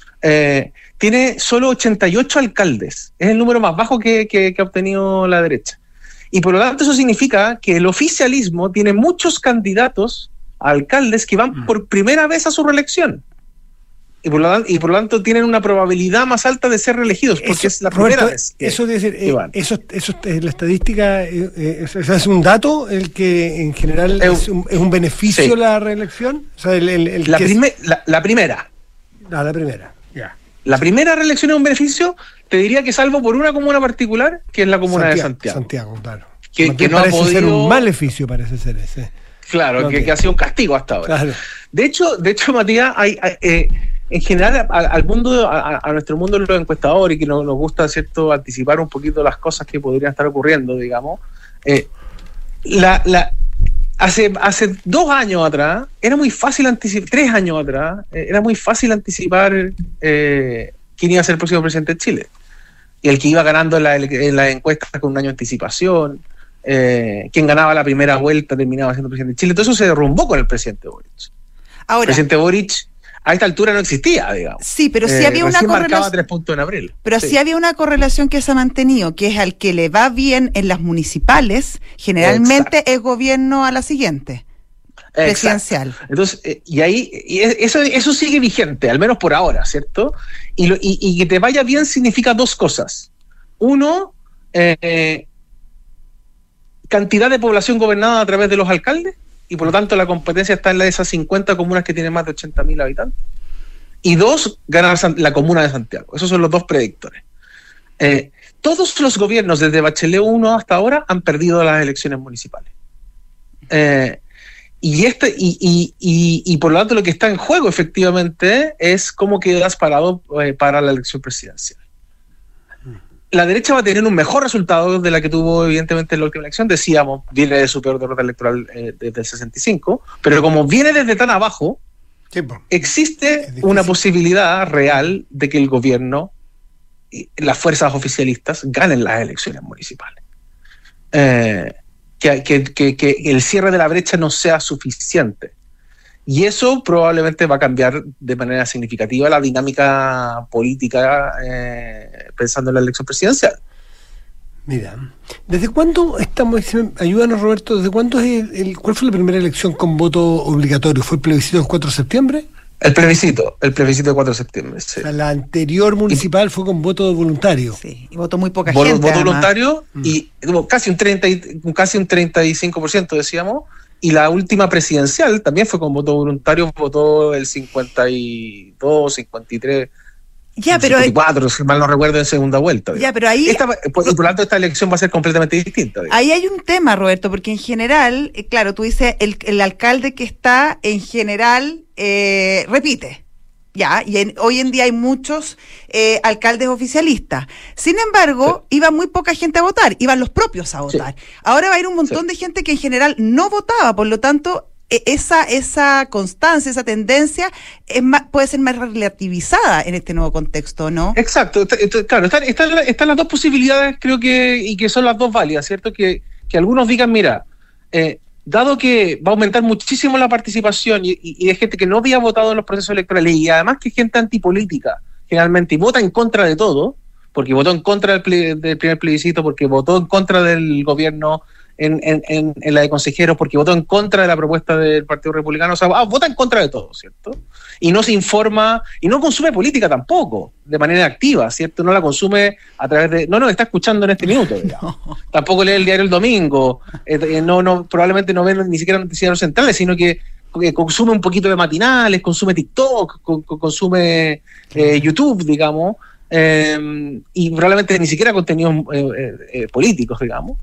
Tiene solo 88 alcaldes, es el número más bajo que ha obtenido la derecha. Y por lo tanto eso significa que el oficialismo tiene muchos candidatos a alcaldes que van por primera vez a su reelección. Y por lo tanto tienen una probabilidad más alta de ser reelegidos, porque es la primera vez. Eso es decir, eso la estadística, es un dato el que en general es un beneficio, sí, la reelección. O sea, la primera. La primera, ya. La primera reelección es un beneficio, te diría que salvo por una comuna particular, que es la comuna de Santiago. Santiago, claro. Que no parece ha podido ser un maleficio, parece ser ese. Claro, no, que ha sido un castigo hasta ahora. Claro. De hecho, Matías, en general a nuestro mundo los encuestadores, que nos gusta, ¿cierto?, anticipar un poquito las cosas que podrían estar ocurriendo, digamos. Hace 2 años atrás era muy fácil anticipar, 3 años atrás era muy fácil anticipar quién iba a ser el próximo presidente de Chile, y el que iba ganando en las encuestas con un año de anticipación, quien ganaba la primera vuelta terminaba siendo presidente de Chile. Todo eso se derrumbó con el presidente Boric. Ahora, el presidente Boric a esta altura no existía, digamos. Sí, pero sí había una correlación. Marcaba 3 puntos en abril. Pero sí había una correlación que se ha mantenido, que es al que le va bien en las municipales, generalmente es gobierno a la siguiente, presidencial. Entonces, eso sigue vigente, al menos por ahora, ¿cierto? Y que te vaya bien significa 2 cosas. Uno, cantidad de población gobernada a través de los alcaldes, y por lo tanto la competencia está en esas 50 comunas que tienen más de 80.000 habitantes. Y 2, ganar la comuna de Santiago. Esos son los 2 predictores. Todos los gobiernos, desde Bachelet 1 hasta ahora, han perdido las elecciones municipales. Y por lo tanto lo que está en juego efectivamente es cómo quedas parado para la elección presidencial. La derecha va a tener un mejor resultado de la que tuvo evidentemente en la última elección. Decíamos, viene de su peor derrota electoral desde el 65, pero como viene desde tan abajo, existe una posibilidad real de que el gobierno y las fuerzas oficialistas ganen las elecciones municipales. Que el cierre de la brecha no sea suficiente. Y eso probablemente va a cambiar de manera significativa la dinámica política pensando en la elección presidencial. Mira, ¿desde cuándo estamos? Ayúdanos, Roberto, ¿desde cuándo cuál fue la primera elección con voto obligatorio? ¿Fue el plebiscito del 4 de septiembre? El plebiscito de 4 de septiembre, sí. O sea, la anterior municipal fue con voto voluntario. Sí, y votó muy poca Voto gente. voluntario y casi un 35%, decíamos. Y la última presidencial también fue con voto voluntario, votó el 52, 53, Ya, pero 54, si mal no recuerdo, en segunda vuelta. Ya, pero ahí... Por lo tanto, esta elección va a ser completamente distinta. Ahí hay un tema, Roberto, porque en general, claro, tú dices, el alcalde que está, en general, repite. Ya, y hoy en día hay muchos alcaldes oficialistas. Sin embargo, iba muy poca gente a votar, iban los propios a votar. Sí. Ahora va a ir un montón de gente que en general no votaba, por lo tanto, esa constancia, esa tendencia puede ser más relativizada en este nuevo contexto, ¿no? Exacto, claro, están las dos posibilidades, creo que, y que son las dos válidas, ¿cierto? Que algunos digan, mira, dado que va a aumentar muchísimo la participación y de gente que no había votado en los procesos electorales, y además que gente antipolítica, generalmente, y vota en contra de todo, porque votó en contra del primer plebiscito, porque votó en contra del gobierno en la de consejeros, porque votó en contra de la propuesta del Partido Republicano, o sea, vota en contra de todo, ¿cierto? Y no se informa, y no consume política tampoco, de manera activa, ¿cierto? No la consume a través de... No, está escuchando en este minuto, digamos. No. Tampoco lee el diario El Domingo, probablemente no ve ni siquiera noticiarios centrales, sino que consume un poquito de matinales, consume TikTok, consume YouTube, digamos, y probablemente ni siquiera contenidos políticos, digamos.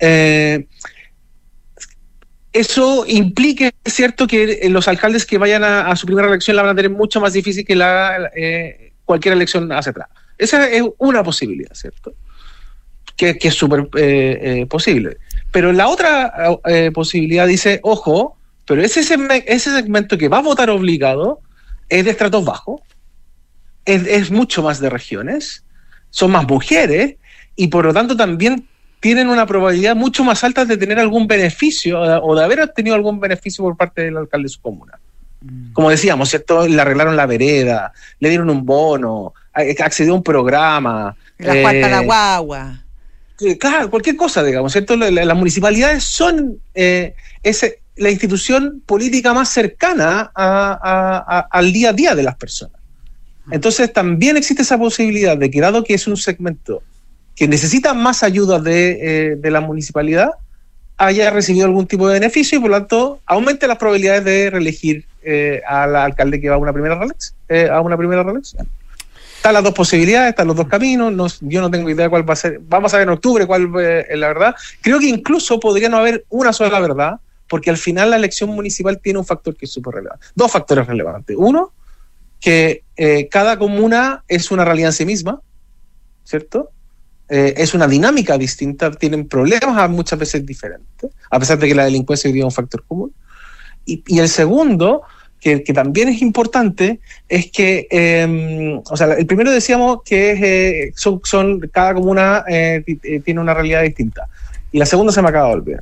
Eso implica, es cierto, que los alcaldes que vayan a su primera elección la van a tener mucho más difícil que cualquier elección hacia atrás. Esa es una posibilidad, ¿cierto? Que es súper posible. Pero la otra posibilidad dice, ojo, pero ese segmento que va a votar obligado es de estratos bajos, es mucho más de regiones, son más mujeres, y por lo tanto también tienen una probabilidad mucho más alta de tener algún beneficio o de haber obtenido algún beneficio por parte del alcalde de su comuna. Como decíamos, ¿cierto? Le arreglaron la vereda, le dieron un bono, accedió a un programa. La cuarta la guagua. Claro, cualquier cosa, digamos, ¿cierto? Las municipalidades son la institución política más cercana al día a día de las personas. Entonces también existe esa posibilidad de que, dado que es un segmento que necesita más ayuda de la municipalidad, haya recibido algún tipo de beneficio y por lo tanto aumente las probabilidades de reelegir al alcalde que va a una primera reelección. Están las dos posibilidades, están los dos caminos, yo no tengo idea cuál va a ser, vamos a ver en octubre cuál es la verdad. Creo que incluso podría no haber una sola verdad, porque al final la elección municipal tiene un factor que es súper relevante, dos factores relevantes. Uno, que cada comuna es una realidad en sí misma, ¿cierto? Es una dinámica distinta, tienen problemas muchas veces diferentes, a pesar de que la delincuencia hoy día es un factor común. Y el segundo, que también es importante, es que, o sea, el primero decíamos que cada comuna tiene una realidad distinta. Y la segunda se me acaba de olvidar.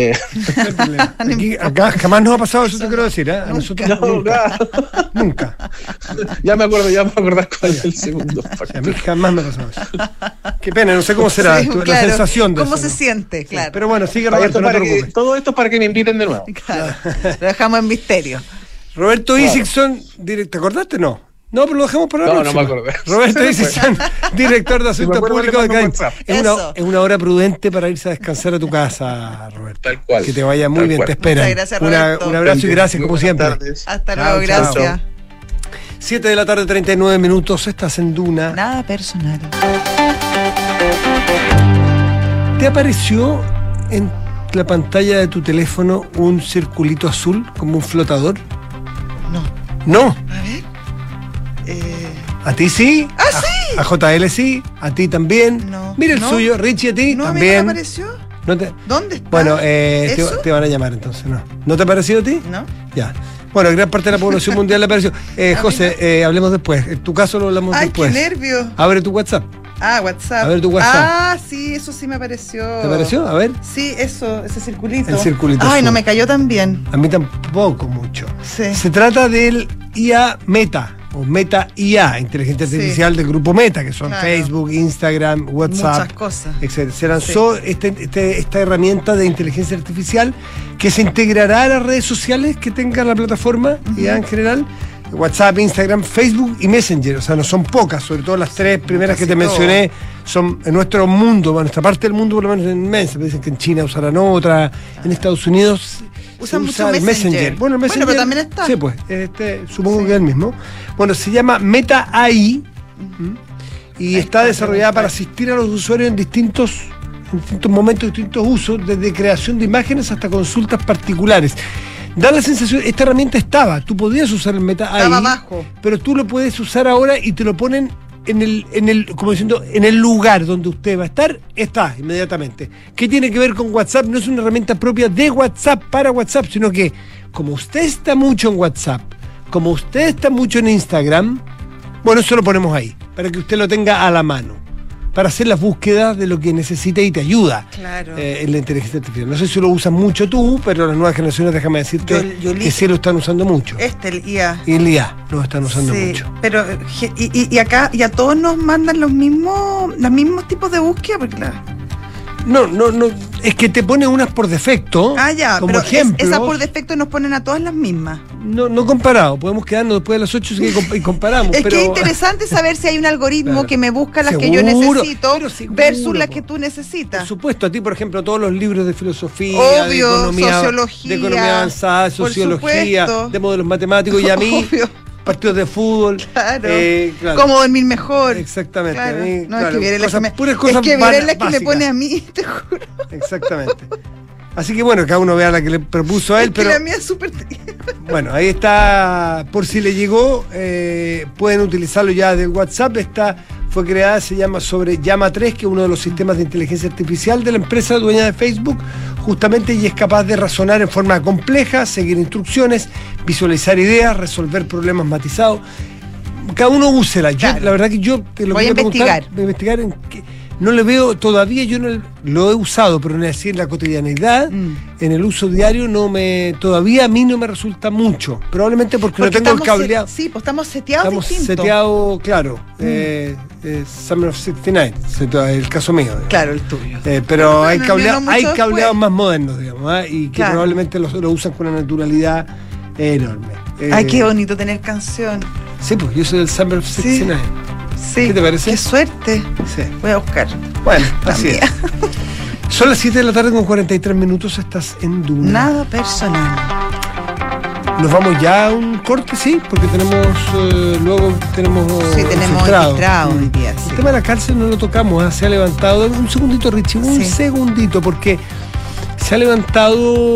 Acá jamás nos ha pasado eso, te quiero decir, ¿eh? A nosotros nunca. Ya me acordás cuál es el segundo. A mí jamás me ha pasado eso. Qué pena, no sé cómo será claro, la sensación de cómo eso, se ¿no? siente, claro. Pero bueno, sigue Roberto, no te preocupes. Todo esto es para que me inviten de nuevo. Claro, lo dejamos en misterio. Roberto Isixson, ¿te acordaste? No, pero lo dejamos para la próxima. No me acordé. Roberto Isixson, director de Asuntos Públicos de CAIN. Es una hora prudente para irse a descansar a tu casa, Roberto. Tal cual. Que te vaya muy bien, te esperan. Muchas gracias, Roberto. Un abrazo y gracias, como siempre. Hasta luego, gracias. 7 de la tarde, 39 minutos, estás en Duna. Nada personal. ¿Te apareció en la pantalla de tu teléfono un circulito azul, como un flotador? No. A ver. ¿A ti sí? Sí. A JL sí, a ti también. No. Mira el suyo, Richie, a ti no, también. ¿No me apareció? ¿Dónde está? Bueno, te van a llamar entonces, ¿no? ¿No te ha parecido a ti? No. Ya. Bueno, gran parte de la población mundial le apareció. José, hablemos después. En tu caso lo hablamos después. ¡Ay, qué nervio! Abre tu WhatsApp. WhatsApp. A ver tu WhatsApp. Sí, eso sí me apareció. ¿Te pareció? A ver. Sí, eso, ese circulito. El circulito Ay, azul. no me cayó tan bien. A mí tampoco mucho. Sí. Se trata del IA Meta, o Meta IA, inteligencia Sí. artificial del grupo Meta, que son Claro. Facebook, Instagram, WhatsApp, Muchas cosas. etc. Se lanzó esta herramienta de inteligencia artificial que se integrará a las redes sociales que tenga la plataforma IA en general. WhatsApp, Instagram, Facebook y Messenger. O sea, no son pocas, sobre todo las tres primeras que te casi mencioné son en nuestro mundo, en nuestra parte del mundo por lo menos inmensa. Me dicen que en China usarán otra, en Estados Unidos Usan se mucho usa el Messenger. Bueno, el Messenger Bueno, pero también está. Sí, pues, supongo Sí. que es el mismo. Bueno, se llama Meta AI y Ahí está está, desarrollada para pregunta. asistir a los usuarios en distintos momentos, distintos usos, desde creación de imágenes hasta consultas particulares. Da la sensación, esta herramienta tú podías usar el Meta AI, Estaba abajo. pero tú lo puedes usar ahora y te lo ponen como diciendo, en el lugar donde usted va a estar, está inmediatamente. ¿Qué tiene que ver con WhatsApp? No es una herramienta propia de WhatsApp para WhatsApp, sino que como usted está mucho en WhatsApp, como usted está mucho en Instagram, bueno, eso lo ponemos ahí, para que usted lo tenga a la mano, para hacer las búsquedas de lo que necesita y te ayuda. Claro. En la inteligencia artificial. No sé si lo usas mucho tú, pero las nuevas generaciones, déjame decirte, Yo que sí lo están usando mucho. El IA. Y el IA lo están usando Sí, mucho. pero y acá y a todos nos mandan los mismos tipos de búsqueda porque No, es que te pone unas por defecto. ya, como pero ejemplos. esas por defecto nos ponen a todas las mismas. No comparado, podemos quedarnos después de las 8 y comparamos. Es pero, que es interesante saber si hay un algoritmo Claro. que me busca las que yo Seguro, necesito pero seguro, versus las po. que tú necesitas. Por supuesto, a ti, por ejemplo, todos los libros de filosofía, Obvio, de economía, sociología, de economía avanzada, por sociología, supuesto. de modelos matemáticos, y a mí, Obvio. partidos de fútbol. Claro. Claro. Cómo dormir mejor. Exactamente. Claro. a mí, No, claro, es que Viera es la que me, puras es cosas que Viera es la que me básicas. pone a mí, te juro. Exactamente. Así que bueno, cada uno vea la que le propuso a él, Es que pero la mía es súper. bueno, ahí está, por si le llegó, pueden utilizarlo ya del WhatsApp. Fue creada, se llama sobre Llama 3, que es uno de los sistemas de inteligencia artificial de la empresa dueña de Facebook, justamente, y es capaz de razonar en forma compleja, seguir instrucciones, visualizar ideas, resolver problemas matizados. Cada uno úsela. Claro. La verdad que yo te lo Voy a investigar. Voy a investigar en qué. No le veo todavía, yo no lo he usado, pero en la cotidianidad, en el uso diario, todavía a mí no me resulta mucho. Probablemente porque no tengo el cableado. Sí, pues estamos seteados Estamos distintos. seteados, claro. Summer of 69, el caso mío. digamos. Claro, el tuyo. Pero hay no cableados mucho después. más modernos, digamos, y que Claro. probablemente lo usan con una naturalidad enorme. Ay, qué bonito tener canción. Sí, pues yo soy del Summer of 69. Sí. ¿Qué te parece? Qué suerte. Sí. Voy a buscar. Bueno, La así mía. es. Son las 7 de la tarde con 43 minutos, estás en Duna. Nada personal. Nos vamos ya a un corte, sí, porque luego tenemos Sí, tenemos infiltrado hoy día, sí. El tema de la cárcel no lo tocamos, se ha levantado. Un segundito, Richie, un segundito, porque se ha levantado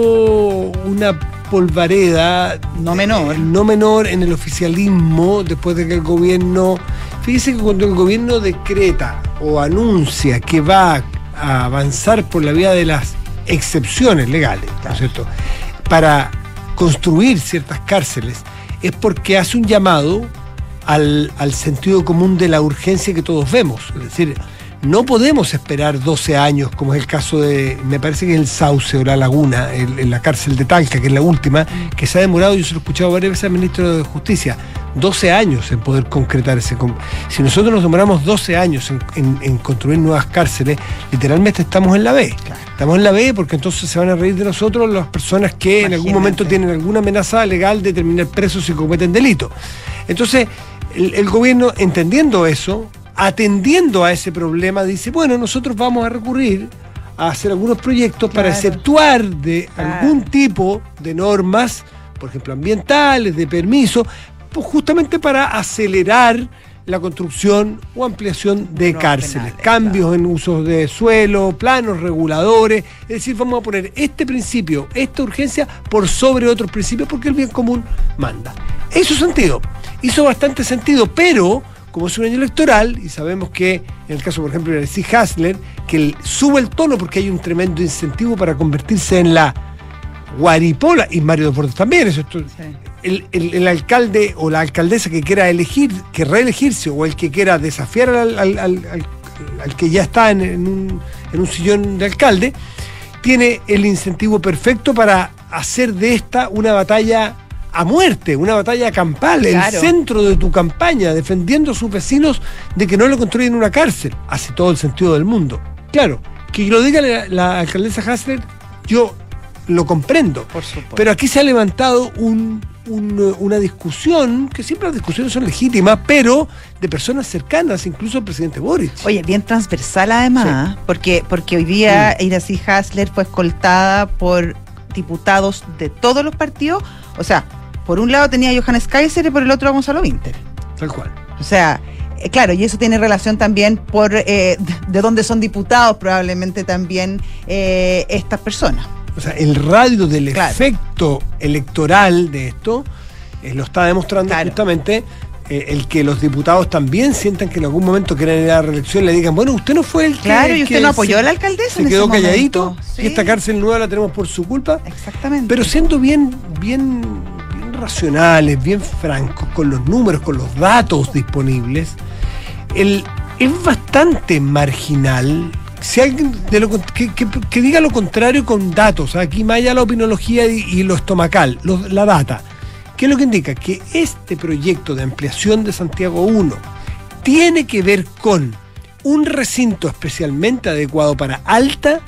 una polvareda No menor. no menor en el oficialismo después de que el gobierno, fíjese que cuando el gobierno decreta o anuncia que va a avanzar por la vía de las excepciones legales, ¿no es cierto?, para construir ciertas cárceles, es porque hace un llamado al sentido común de la urgencia que todos vemos. Es decir, no podemos esperar 12 años, como es el caso de, me parece que es el Sauce o la Laguna, en la cárcel de Talca, que es la última, que se ha demorado, yo se lo he escuchado varias veces al ministro de Justicia, 12 años en poder concretar ese. Si nosotros nos demoramos 12 años en construir nuevas cárceles, literalmente estamos en la B. Estamos en la B porque entonces se van a reír de nosotros las personas que en algún momento tienen alguna amenaza legal de terminar presos si cometen delito. Entonces, el gobierno, entendiendo eso, atendiendo a ese problema, dice, bueno, nosotros vamos a recurrir a hacer algunos proyectos para exceptuar de algún tipo de normas, por ejemplo, ambientales, de permiso, pues justamente para acelerar la construcción o ampliación de cárceles, cambios en usos de suelo, planos reguladores, es decir, vamos a poner este principio, esta urgencia por sobre otros principios porque el bien común manda. Hizo bastante sentido, pero como es un año electoral, y sabemos que en el caso, por ejemplo, de Alexis Hasler, que sube el tono porque hay un tremendo incentivo para convertirse en la guaripola, y Mario Deportes también, el alcalde o la alcaldesa que quiera reelegirse, o el que quiera desafiar al que ya está en un sillón de alcalde, tiene el incentivo perfecto para hacer de esta una batalla a muerte, una batalla campal, claro, el centro de tu campaña, defendiendo a sus vecinos de que no lo construyen una cárcel. Hace todo el sentido del mundo. Claro, que lo diga la alcaldesa Hasler, yo lo comprendo. Por supuesto. Pero aquí se ha levantado una discusión, que siempre las discusiones son legítimas, pero de personas cercanas, incluso al presidente Boric. Oye, bien transversal además, Sí. porque hoy día Iracy Hasler fue escoltada por diputados de todos los partidos. O sea, por un lado tenía a Johannes Kaiser y por el otro a Gonzalo Winter. Tal cual. O sea, claro, y eso tiene relación también por de dónde son diputados probablemente también estas personas. O sea, el radio del Claro. efecto electoral de esto lo está demostrando, Claro. justamente el que los diputados también sientan que en algún momento quieren ir a la reelección, le digan, bueno, usted no fue el que... Claro, y el usted que no apoyó a la alcaldesa se en quedó ese calladito, momento. Sí. y esta cárcel nueva la tenemos por su culpa. Exactamente. Pero siendo bien racionales, bien francos con los números, con los datos disponibles, es bastante marginal. Si alguien que diga lo contrario con datos, aquí más allá la opinología y lo estomacal, la data, ¿qué es lo que indica? Que este proyecto de ampliación de Santiago 1 tiene que ver con un recinto especialmente adecuado para alta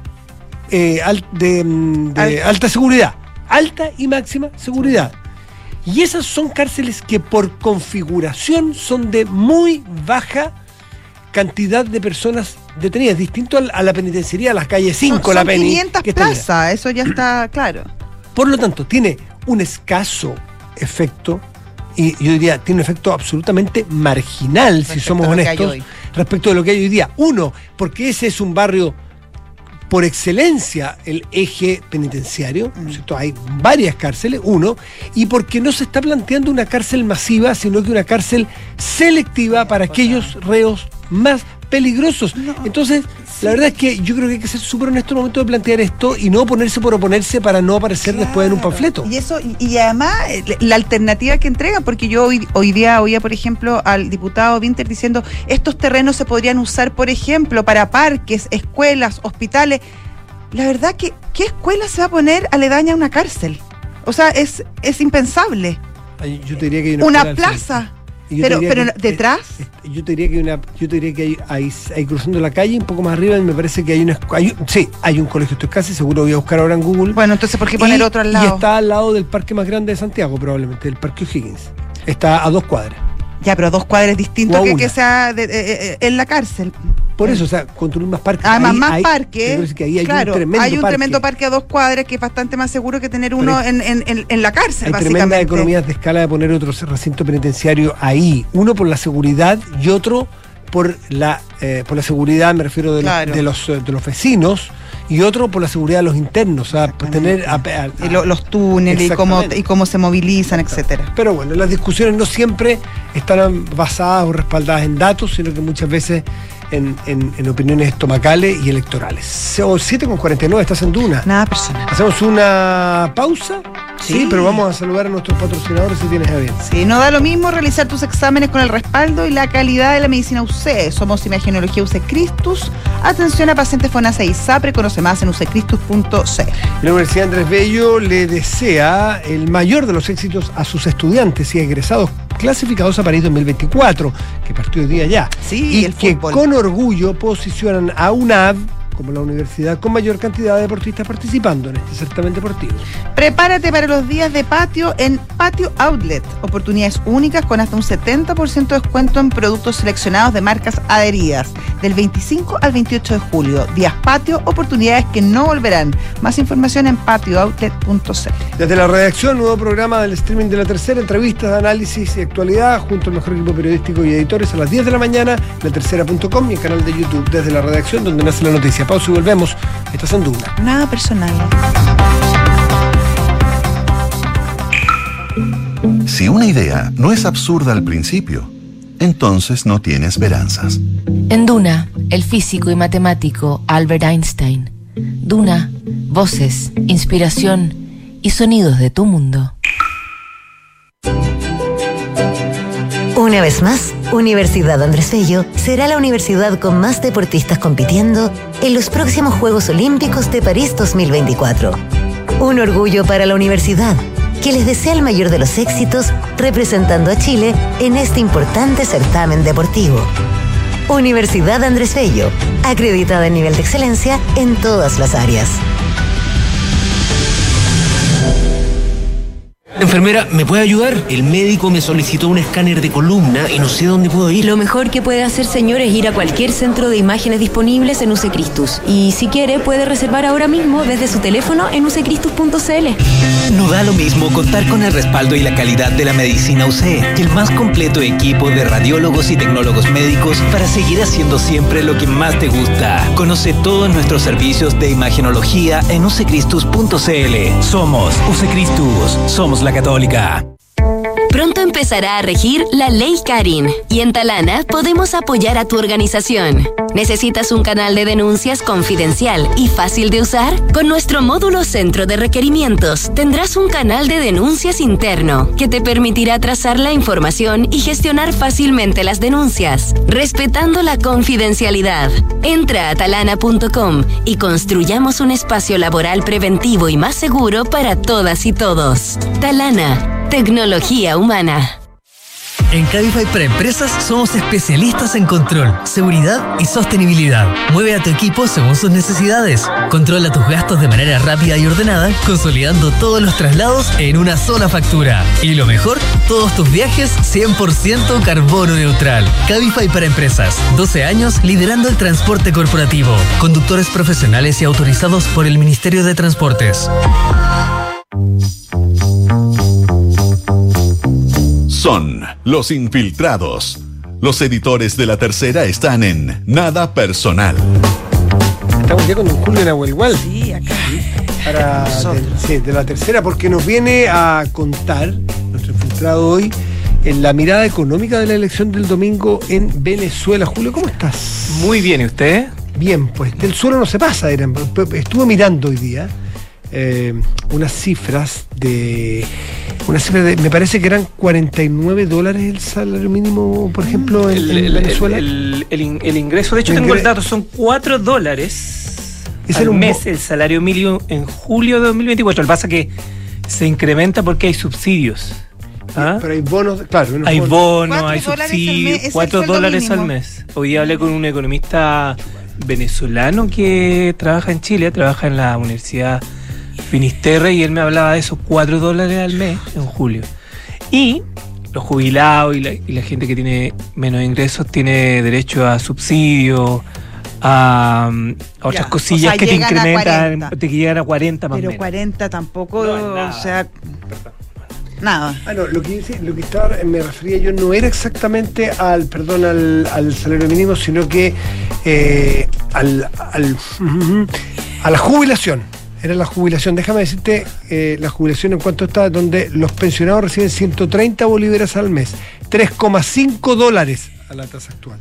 seguridad, alta y máxima seguridad. Y esas son cárceles que por configuración son de muy baja cantidad de personas detenidas, distinto a la penitenciaría, a las calles 5, son la Penny. 500 que está allá. plazas, eso ya está claro. Por lo tanto, tiene un escaso efecto, y yo diría, tiene un efecto absolutamente marginal, si Respecto somos a lo que hay honestos, hoy. respecto de lo que hay hoy día. Uno, porque ese es un barrio por excelencia el eje penitenciario, ¿no es cierto? Hay varias cárceles, uno, y porque no se está planteando una cárcel masiva, sino que una cárcel selectiva para aquellos reos más peligrosos. No, Entonces, la verdad es que yo creo que hay que ser súper honesto en el momento de plantear esto y no oponerse por oponerse para no aparecer después en un panfleto. Y eso, y además la alternativa que entregan, porque yo hoy día oía, por ejemplo, al diputado Winter diciendo estos terrenos se podrían usar, por ejemplo, para parques, escuelas, hospitales. La verdad que, ¿qué escuela se va a poner aledaña a una cárcel? O sea, es impensable. Yo te diría que hay Una escuela al plaza. frente. Y yo te Pero diría detrás. Yo te diría que hay cruzando la calle, un poco más arriba, me parece que hay un colegio, estoy casi seguro, voy a buscar ahora en Google. Bueno, entonces, ¿por qué poner otro al Y lado? está al lado del parque más grande de Santiago, probablemente, el Parque O'Higgins. Está a 2 cuadras. Ya, pero 2 cuadras es distinto O a que una. sea en la cárcel. Por eso, o sea, construir más parques. Además, Ahí más hay- parques. te quiero decir que ahí hay Claro, un tremendo parque a 2 cuadras que es bastante más seguro que tener uno Pero en la cárcel, Hay básicamente. tremendas economías de escala de poner otro recinto penitenciario ahí. Uno por la seguridad y otro por la seguridad, me refiero de, Claro. de los vecinos, y otro por la seguridad de los internos. O sea, tener Y los túneles Exactamente. y cómo se movilizan, etcétera. Pero bueno, las discusiones no siempre están basadas o respaldadas en datos, sino que muchas veces en opiniones estomacales y electorales. 7:49, estás en Duna. Nada personal. ¿Hacemos una pausa? Sí, pero vamos a saludar a nuestros patrocinadores si tienes a bien. Sí, no da lo mismo realizar tus exámenes con el respaldo y la calidad de la medicina UC. Somos Imagenología UC Cristus. Atención a pacientes FONASA y SAPRE. Conoce más en uccristus.c. La Universidad Andrés Bello le desea el mayor de los éxitos a sus estudiantes y egresados clasificados a París 2024, que partió hoy día ya. Sí, y el que fútbol. con orgullo posicionan a UNAV como la universidad con mayor cantidad de deportistas participando en este certamen deportivo. Prepárate para los días de patio en Patio Outlet. Oportunidades únicas con hasta un 70% de descuento en productos seleccionados de marcas adheridas. Del 25 al 28 de julio. Días patio, oportunidades que no volverán. Más información en patiooutlet.cl. Desde la redacción, nuevo programa del streaming de La Tercera, entrevistas, análisis y actualidad junto al mejor equipo periodístico y editores a las 10 de la mañana, latercera.com y el canal de YouTube Desde la Redacción, donde nace la noticia. Pausa y volvemos. Estás en Duna. Nada personal. Si una idea no es absurda al principio, entonces no tiene esperanzas. En Duna, el físico y matemático Albert Einstein. Duna, voces, inspiración y sonidos de tu mundo. Una vez más, Universidad Andrés Bello será la universidad con más deportistas compitiendo en los próximos Juegos Olímpicos de París 2024. Un orgullo para la universidad, que les desea el mayor de los éxitos representando a Chile en este importante certamen deportivo. Universidad Andrés Bello, acreditada en nivel de excelencia en todas las áreas. Enfermera, ¿me puede ayudar? El médico me solicitó un escáner de columna y no sé dónde puedo ir. Lo mejor que puede hacer, señor, es ir a cualquier centro de imágenes disponibles en UC Christus. Y si quiere, puede reservar ahora mismo desde su teléfono en uccristus.cl. No da lo mismo contar con el respaldo y la calidad de la medicina UC y el más completo equipo de radiólogos y tecnólogos médicos para seguir haciendo siempre lo que más te gusta. Conoce todos nuestros servicios de imagenología en uccristus.cl. Somos UC Christus. Somos la Católica. Pronto empezará a regir la Ley Karin y en Talana podemos apoyar a tu organización. ¿Necesitas un canal de denuncias confidencial y fácil de usar? Con nuestro módulo Centro de Requerimientos tendrás un canal de denuncias interno que te permitirá trazar la información y gestionar fácilmente las denuncias, respetando la confidencialidad. Entra a talana.com y construyamos un espacio laboral preventivo y más seguro para todas y todos. Talana. Tecnología humana. En Cabify para Empresas somos especialistas en control, seguridad y sostenibilidad. Mueve a tu equipo según sus necesidades. Controla tus gastos de manera rápida y ordenada, consolidando todos los traslados en una sola factura. Y lo mejor, todos tus viajes 100% carbono neutral. Cabify para Empresas, 12 años liderando el transporte corporativo. Conductores profesionales y autorizados por el Ministerio de Transportes. Son los infiltrados. Los editores de La Tercera están en Nada Personal. Estamos ya con don Julio Nahuel. Sí, acá. De La Tercera, porque nos viene a contar nuestro infiltrado hoy en la mirada económica de la elección del domingo en Venezuela. Julio, ¿cómo estás? Muy bien, ¿y usted? Bien, pues del suelo no se pasa. Estuve mirando hoy día unas cifras de, me parece que eran $49 el salario mínimo, por ejemplo, en Venezuela. El ingreso, de hecho tengo el dato, son $4 al mes el salario mínimo en julio de 2024. Lo que pasa es que se incrementa porque hay subsidios. ¿Ah? Pero hay bonos, claro. Hay bonos, hay subsidios, $4 al mes. Hoy día hablé con un economista venezolano que trabaja en Chile, trabaja en la Universidad Finisterre, y él me hablaba de esos $4 al mes en julio. Y los jubilados y la gente que tiene menos ingresos tiene derecho a subsidios, a otras cosillas, o sea, que te incrementan, que llegan a 40 más o menos. Pero 40 tampoco, no, o sea, nada. No, lo que estaba, me refería yo no era exactamente al salario mínimo, sino que a la jubilación. Era la jubilación. Déjame decirte, la jubilación en cuanto está, donde los pensionados reciben 130 bolívares al mes, $3,5 a la tasa actual.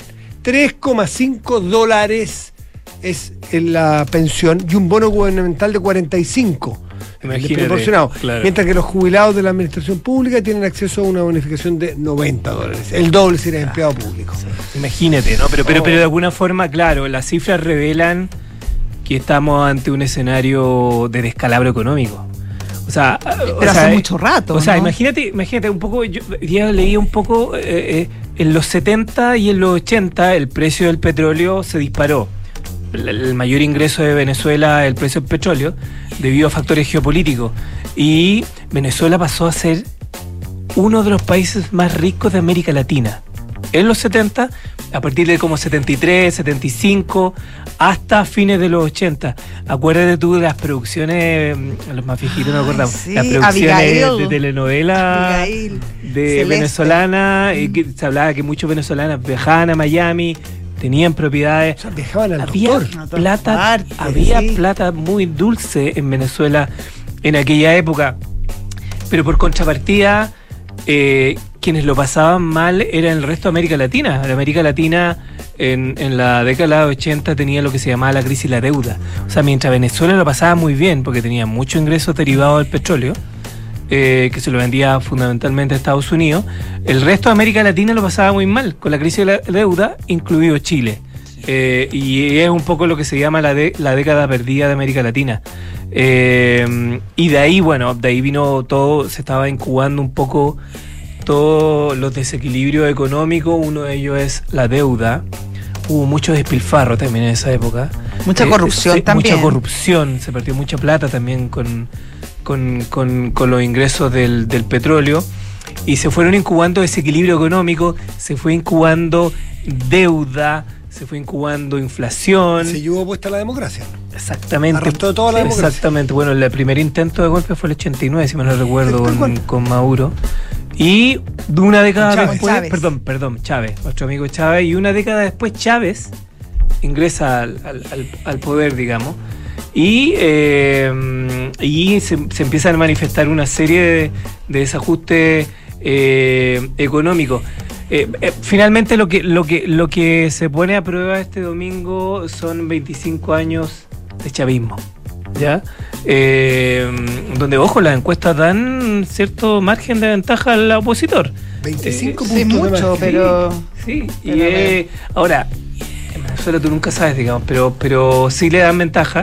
$3,5 es la pensión, y un bono gubernamental de 45. Desproporcionado. Claro. Mientras que los jubilados de la administración pública tienen acceso a una bonificación de $90. El doble si eres empleado público. Sí. Imagínate, ¿no? Pero de alguna forma, claro, las cifras revelan que estamos ante un escenario de descalabro económico. Pero hace mucho rato. O sea, ¿no? imagínate un poco, yo ya leí un poco, en los 70 y en los 80 el precio del petróleo se disparó. El mayor ingreso de Venezuela es el precio del petróleo, debido a factores geopolíticos. Y Venezuela pasó a ser uno de los países más ricos de América Latina. En los 70, a partir de como 73, 75, hasta fines de los 80. Acuérdate tú de las producciones, los más viejitos no acordamos, sí, las producciones Abigail, de telenovela de venezolana, y que se hablaba que muchos venezolanos viajaban a Miami, tenían propiedades. O sea, viajaban al había plata, había plata muy dulce en Venezuela en aquella época. Pero por contrapartida, quienes lo pasaban mal era el resto de América Latina. La América Latina en la década de 80 tenía lo que se llamaba la crisis de la deuda. O sea, mientras Venezuela lo pasaba muy bien porque tenía muchos ingresos derivados del petróleo, que se lo vendía fundamentalmente a Estados Unidos. El resto de América Latina lo pasaba muy mal con la crisis de la deuda, incluido Chile. Y es un poco lo que se llama la década perdida de América Latina. Y de ahí, bueno, de ahí vino todo, se estaba incubando un poco todos los desequilibrios económicos. Uno de ellos es la deuda. Hubo mucho despilfarro también en esa época. Mucha corrupción también. Mucha corrupción, se perdió mucha plata también con los ingresos del petróleo. Y se fueron incubando desequilibrio económico, se fue incubando deuda, se fue incubando inflación. Se llevó puesta la democracia. Exactamente. Arrastró toda la democracia. Exactamente. Bueno, el primer intento de golpe fue el 89, si me lo recuerdo, con Maduro. Y una década después, perdón, Chávez, nuestro amigo Chávez, y una década después Chávez ingresa al poder, digamos, y se empiezan a manifestar una serie de desajustes económicos. Finalmente lo que se pone a prueba este domingo son 25 años de chavismo, ¿ya? Donde, ojo, las encuestas dan cierto margen de ventaja al opositor. 25 puntos. Sí, mucho, pero... Sí, y ahora, en Venezuela tú nunca sabes, digamos, pero sí le dan ventaja.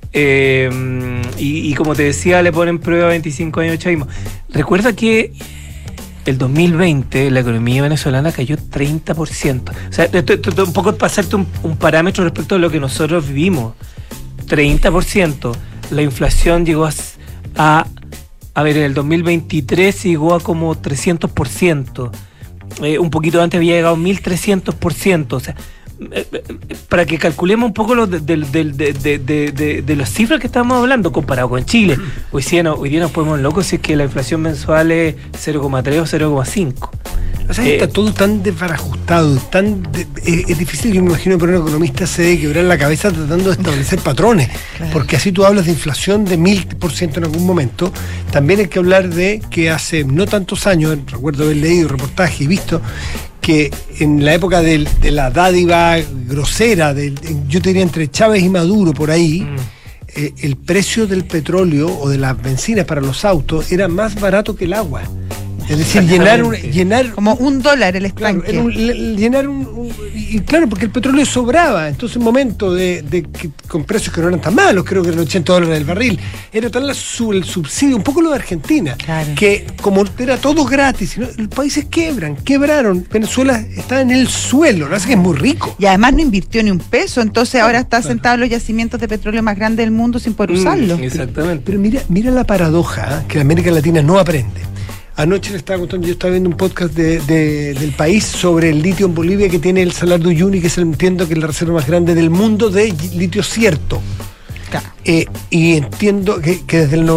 Y como te decía, le ponen prueba 25 años de chavismo. Recuerda que el 2020 la economía venezolana cayó 30%. O sea, un poco para hacerte un parámetro respecto a lo que nosotros vivimos. 30%. La inflación llegó a ver, en el 2023 llegó a como 300%. Un poquito antes había llegado a 1300%. O sea, para que calculemos un poco de las cifras que estamos hablando comparado con Chile. Hoy día nos ponemos locos si es que la inflación mensual es 0,3 o 0,5. O sea, está todo tan desbarajustado, es difícil, yo me imagino, para un economista se debe quebrar la cabeza tratando de establecer patrones, claro. Porque así tú hablas de inflación de 1000% en algún momento. También hay que hablar de que hace no tantos años, recuerdo haber leído reportajes y visto que en la época de la dádiva grosera, yo te diría entre Chávez y Maduro, por ahí, el precio del petróleo o de las bencinas para los autos era más barato que el agua. Es decir, llenar como $1 el estanque. Claro, y claro, porque el petróleo sobraba. Entonces, un momento con precios que no eran tan malos, creo que eran $80 el barril, era tal el subsidio, un poco lo de Argentina, claro. Que como era todo gratis, los países quebraron. Venezuela está en el suelo, lo hace que es muy rico. Y además no invirtió ni un peso, entonces ahora está sentado en los yacimientos de petróleo más grandes del mundo sin poder usarlo. Exactamente. Pero mira la paradoja que América Latina no aprende. Anoche le estaba contando, yo estaba viendo un podcast del País sobre el litio en Bolivia que tiene el Salar de Uyuni, que entiendo que es la reserva más grande del mundo de litio cierto. Claro. Y entiendo que desde el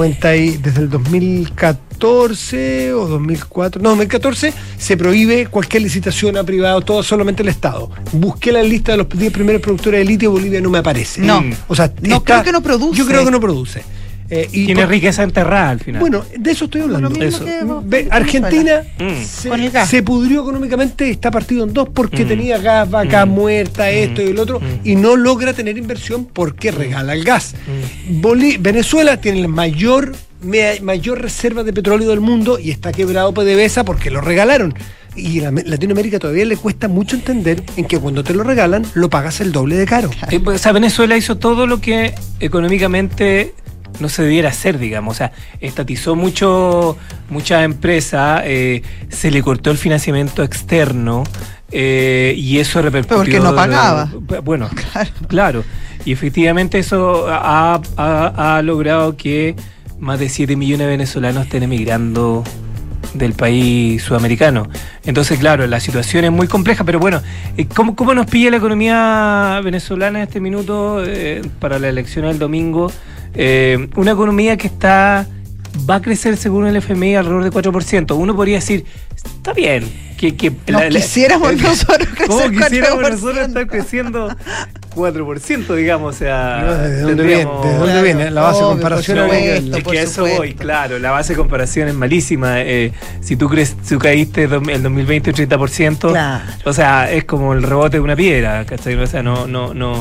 2014 o 2014 se prohíbe cualquier licitación a privado, todo solamente el Estado. Busqué la lista de los 10 primeros productores de litio, Bolivia no me aparece. No, o sea, creo que no produce. Yo creo que no produce. Tiene riqueza enterrada al final. Bueno, de eso estoy hablando. Argentina se pudrió económicamente, está partido en dos porque tenía gas, vaca muerta, esto y el otro, y no logra tener inversión porque regala el gas. Venezuela tiene la mayor reserva de petróleo del mundo y está quebrado PDVSA porque lo regalaron. Y a Latinoamérica todavía le cuesta mucho entender en que cuando te lo regalan lo pagas el doble de caro. O sea, Venezuela hizo todo lo que económicamente no se debiera hacer, digamos. O sea, estatizó muchas empresas, se le cortó el financiamiento externo, y eso repercutió. Porque no pagaba. Bueno, claro. Y efectivamente eso ha logrado que más de 7 millones de venezolanos estén emigrando del país sudamericano. Entonces, claro, la situación es muy compleja, pero bueno, ¿cómo nos pilla la economía venezolana en este minuto para la elección del domingo? Una economía que va a crecer según el FMI alrededor de 4%. Uno podría decir, está bien, quisiéramos nosotros crecer. ¿Cómo quisiéramos nosotros estar creciendo 4%, digamos? O sea, ¿de dónde viene? La base de comparación. Es que a eso voy, claro, la base de comparación es malísima. Si tú caíste el 2020 30%, claro. O sea, es como el rebote de una piedra, ¿cachai? O sea, no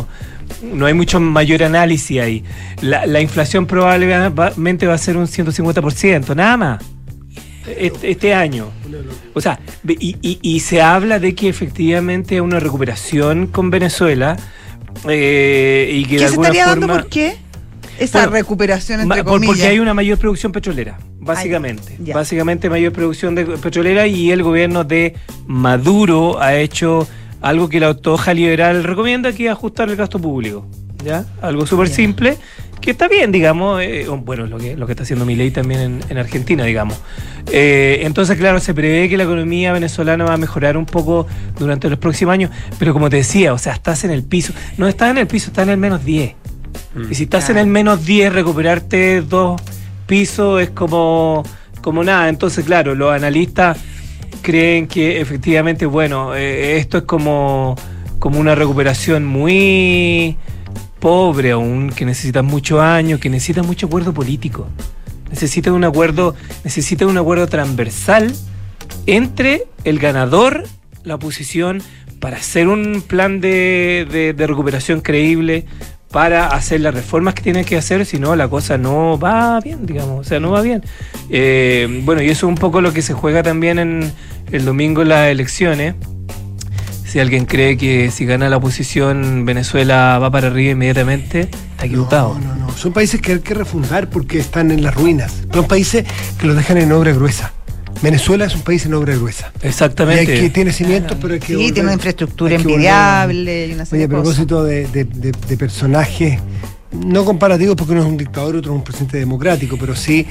no hay mucho mayor análisis ahí. La inflación probablemente va a ser un 150%, nada más, este año. O sea, y se habla de que efectivamente hay una recuperación con Venezuela y que ¿Qué de se alguna estaría forma... dando? ¿Por qué? Esa recuperación, entre comillas. Porque hay una mayor producción petrolera, básicamente. Básicamente mayor producción petrolera, y el gobierno de Maduro ha hecho algo que la autohoja liberal recomienda, que es ajustar el gasto público. ¿Ya? Algo súper simple, que está bien, digamos, bueno, lo que está haciendo Milei también en Argentina, digamos. Entonces, claro, se prevé que la economía venezolana va a mejorar un poco durante los próximos años, pero como te decía, o sea, estás en el piso. No estás en el piso, estás en el menos 10. Y si estás en el menos 10, recuperarte 2 pisos es como nada. Entonces, claro, los analistas creen que efectivamente, bueno, esto es como una recuperación muy pobre aún, que necesita muchos años, que necesita mucho acuerdo político. Necesita un acuerdo transversal entre el ganador, la oposición, para hacer un plan de recuperación creíble, para hacer las reformas que tienen que hacer, si no la cosa no va bien, digamos, o sea, no va bien. Bueno, y eso es un poco lo que se juega también en el domingo en las elecciones. Si alguien cree que si gana la oposición Venezuela va para arriba inmediatamente, está equivocado. No. Son países que hay que refundar porque están en las ruinas. Son países que los dejan en obra gruesa. Venezuela es un país en obra gruesa. Exactamente. Y hay que tiene cimientos, pero hay que volver, tiene una infraestructura envidiable y una serie de cosas. A propósito de personajes, no comparativos porque uno es un dictador, otro es un presidente democrático, pero sí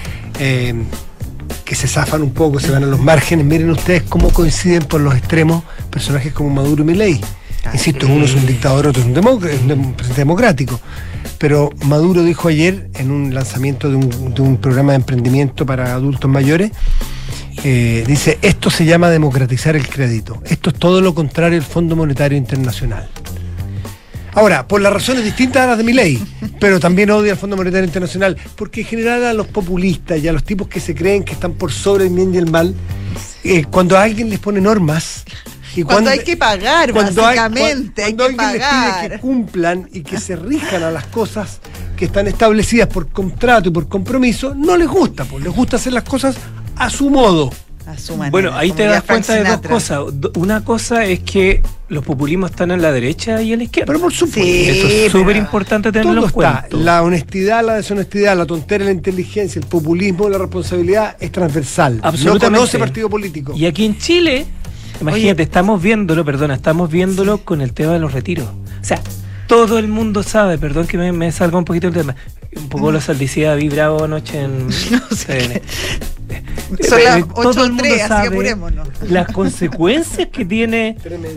que se zafan un poco, se van a los márgenes. Miren ustedes cómo coinciden por los extremos personajes como Maduro y Milei. Insisto, uno es un dictador, otro es un presidente democrático. Pero Maduro dijo ayer en un lanzamiento de un programa de emprendimiento para adultos mayores, dice, esto se llama democratizar el crédito. Esto es todo lo contrario al Fondo Monetario Internacional. Ahora, por las razones distintas a las de Milei, pero también odia al Fondo Monetario Internacional, porque en general a los populistas y a los tipos que se creen que están por sobre el bien y el mal, cuando a alguien les pone normas, y cuando hay que pagar, básicamente, cuando alguien les pide que cumplan y que se rijan a las cosas que están establecidas por contrato y por compromiso, no les gusta, pues les gusta hacer las cosas a su modo. A su manera. Bueno, ahí te das cuenta de dos cosas. Una cosa es que los populismos están en la derecha y en la izquierda. Pero por supuesto. Eso es súper importante tenerlo en cuenta. La honestidad, la deshonestidad, la tontería, la inteligencia, el populismo, la responsabilidad es transversal. Absolutamente. No conoce partido político. Y aquí en Chile, imagínate, estamos viéndolo con el tema de los retiros. O sea, todo el mundo sabe, perdón que me salga un poquito el tema, un poco lo decía Bravo anoche en... No sé. Son las 8:03, así que apurémonos. Las consecuencias que tiene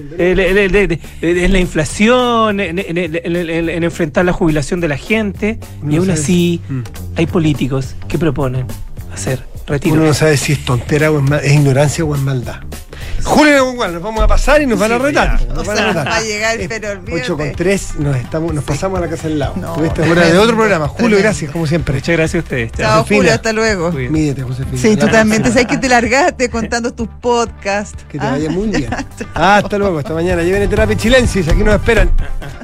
en la inflación, en enfrentar la jubilación de la gente, y aún así hay políticos que proponen hacer retiros. Uno no sabe si es tontera o es ignorancia o es maldad. Julio, nos vamos a pasar y nos van a retar. Va a llegar, pero olvídate. 8:03, nos pasamos a la casa del lado. Tuviste hora de otro programa. Julio, gracias, como siempre. Muchas gracias a ustedes. Chao, Julio, hasta luego. Mídete, Josefina. Sí, tú también. Sabes que te largaste contando tus podcasts. Que te vaya muy bien. Hasta luego, hasta mañana. Lleven Terapia Chilensis, aquí nos esperan.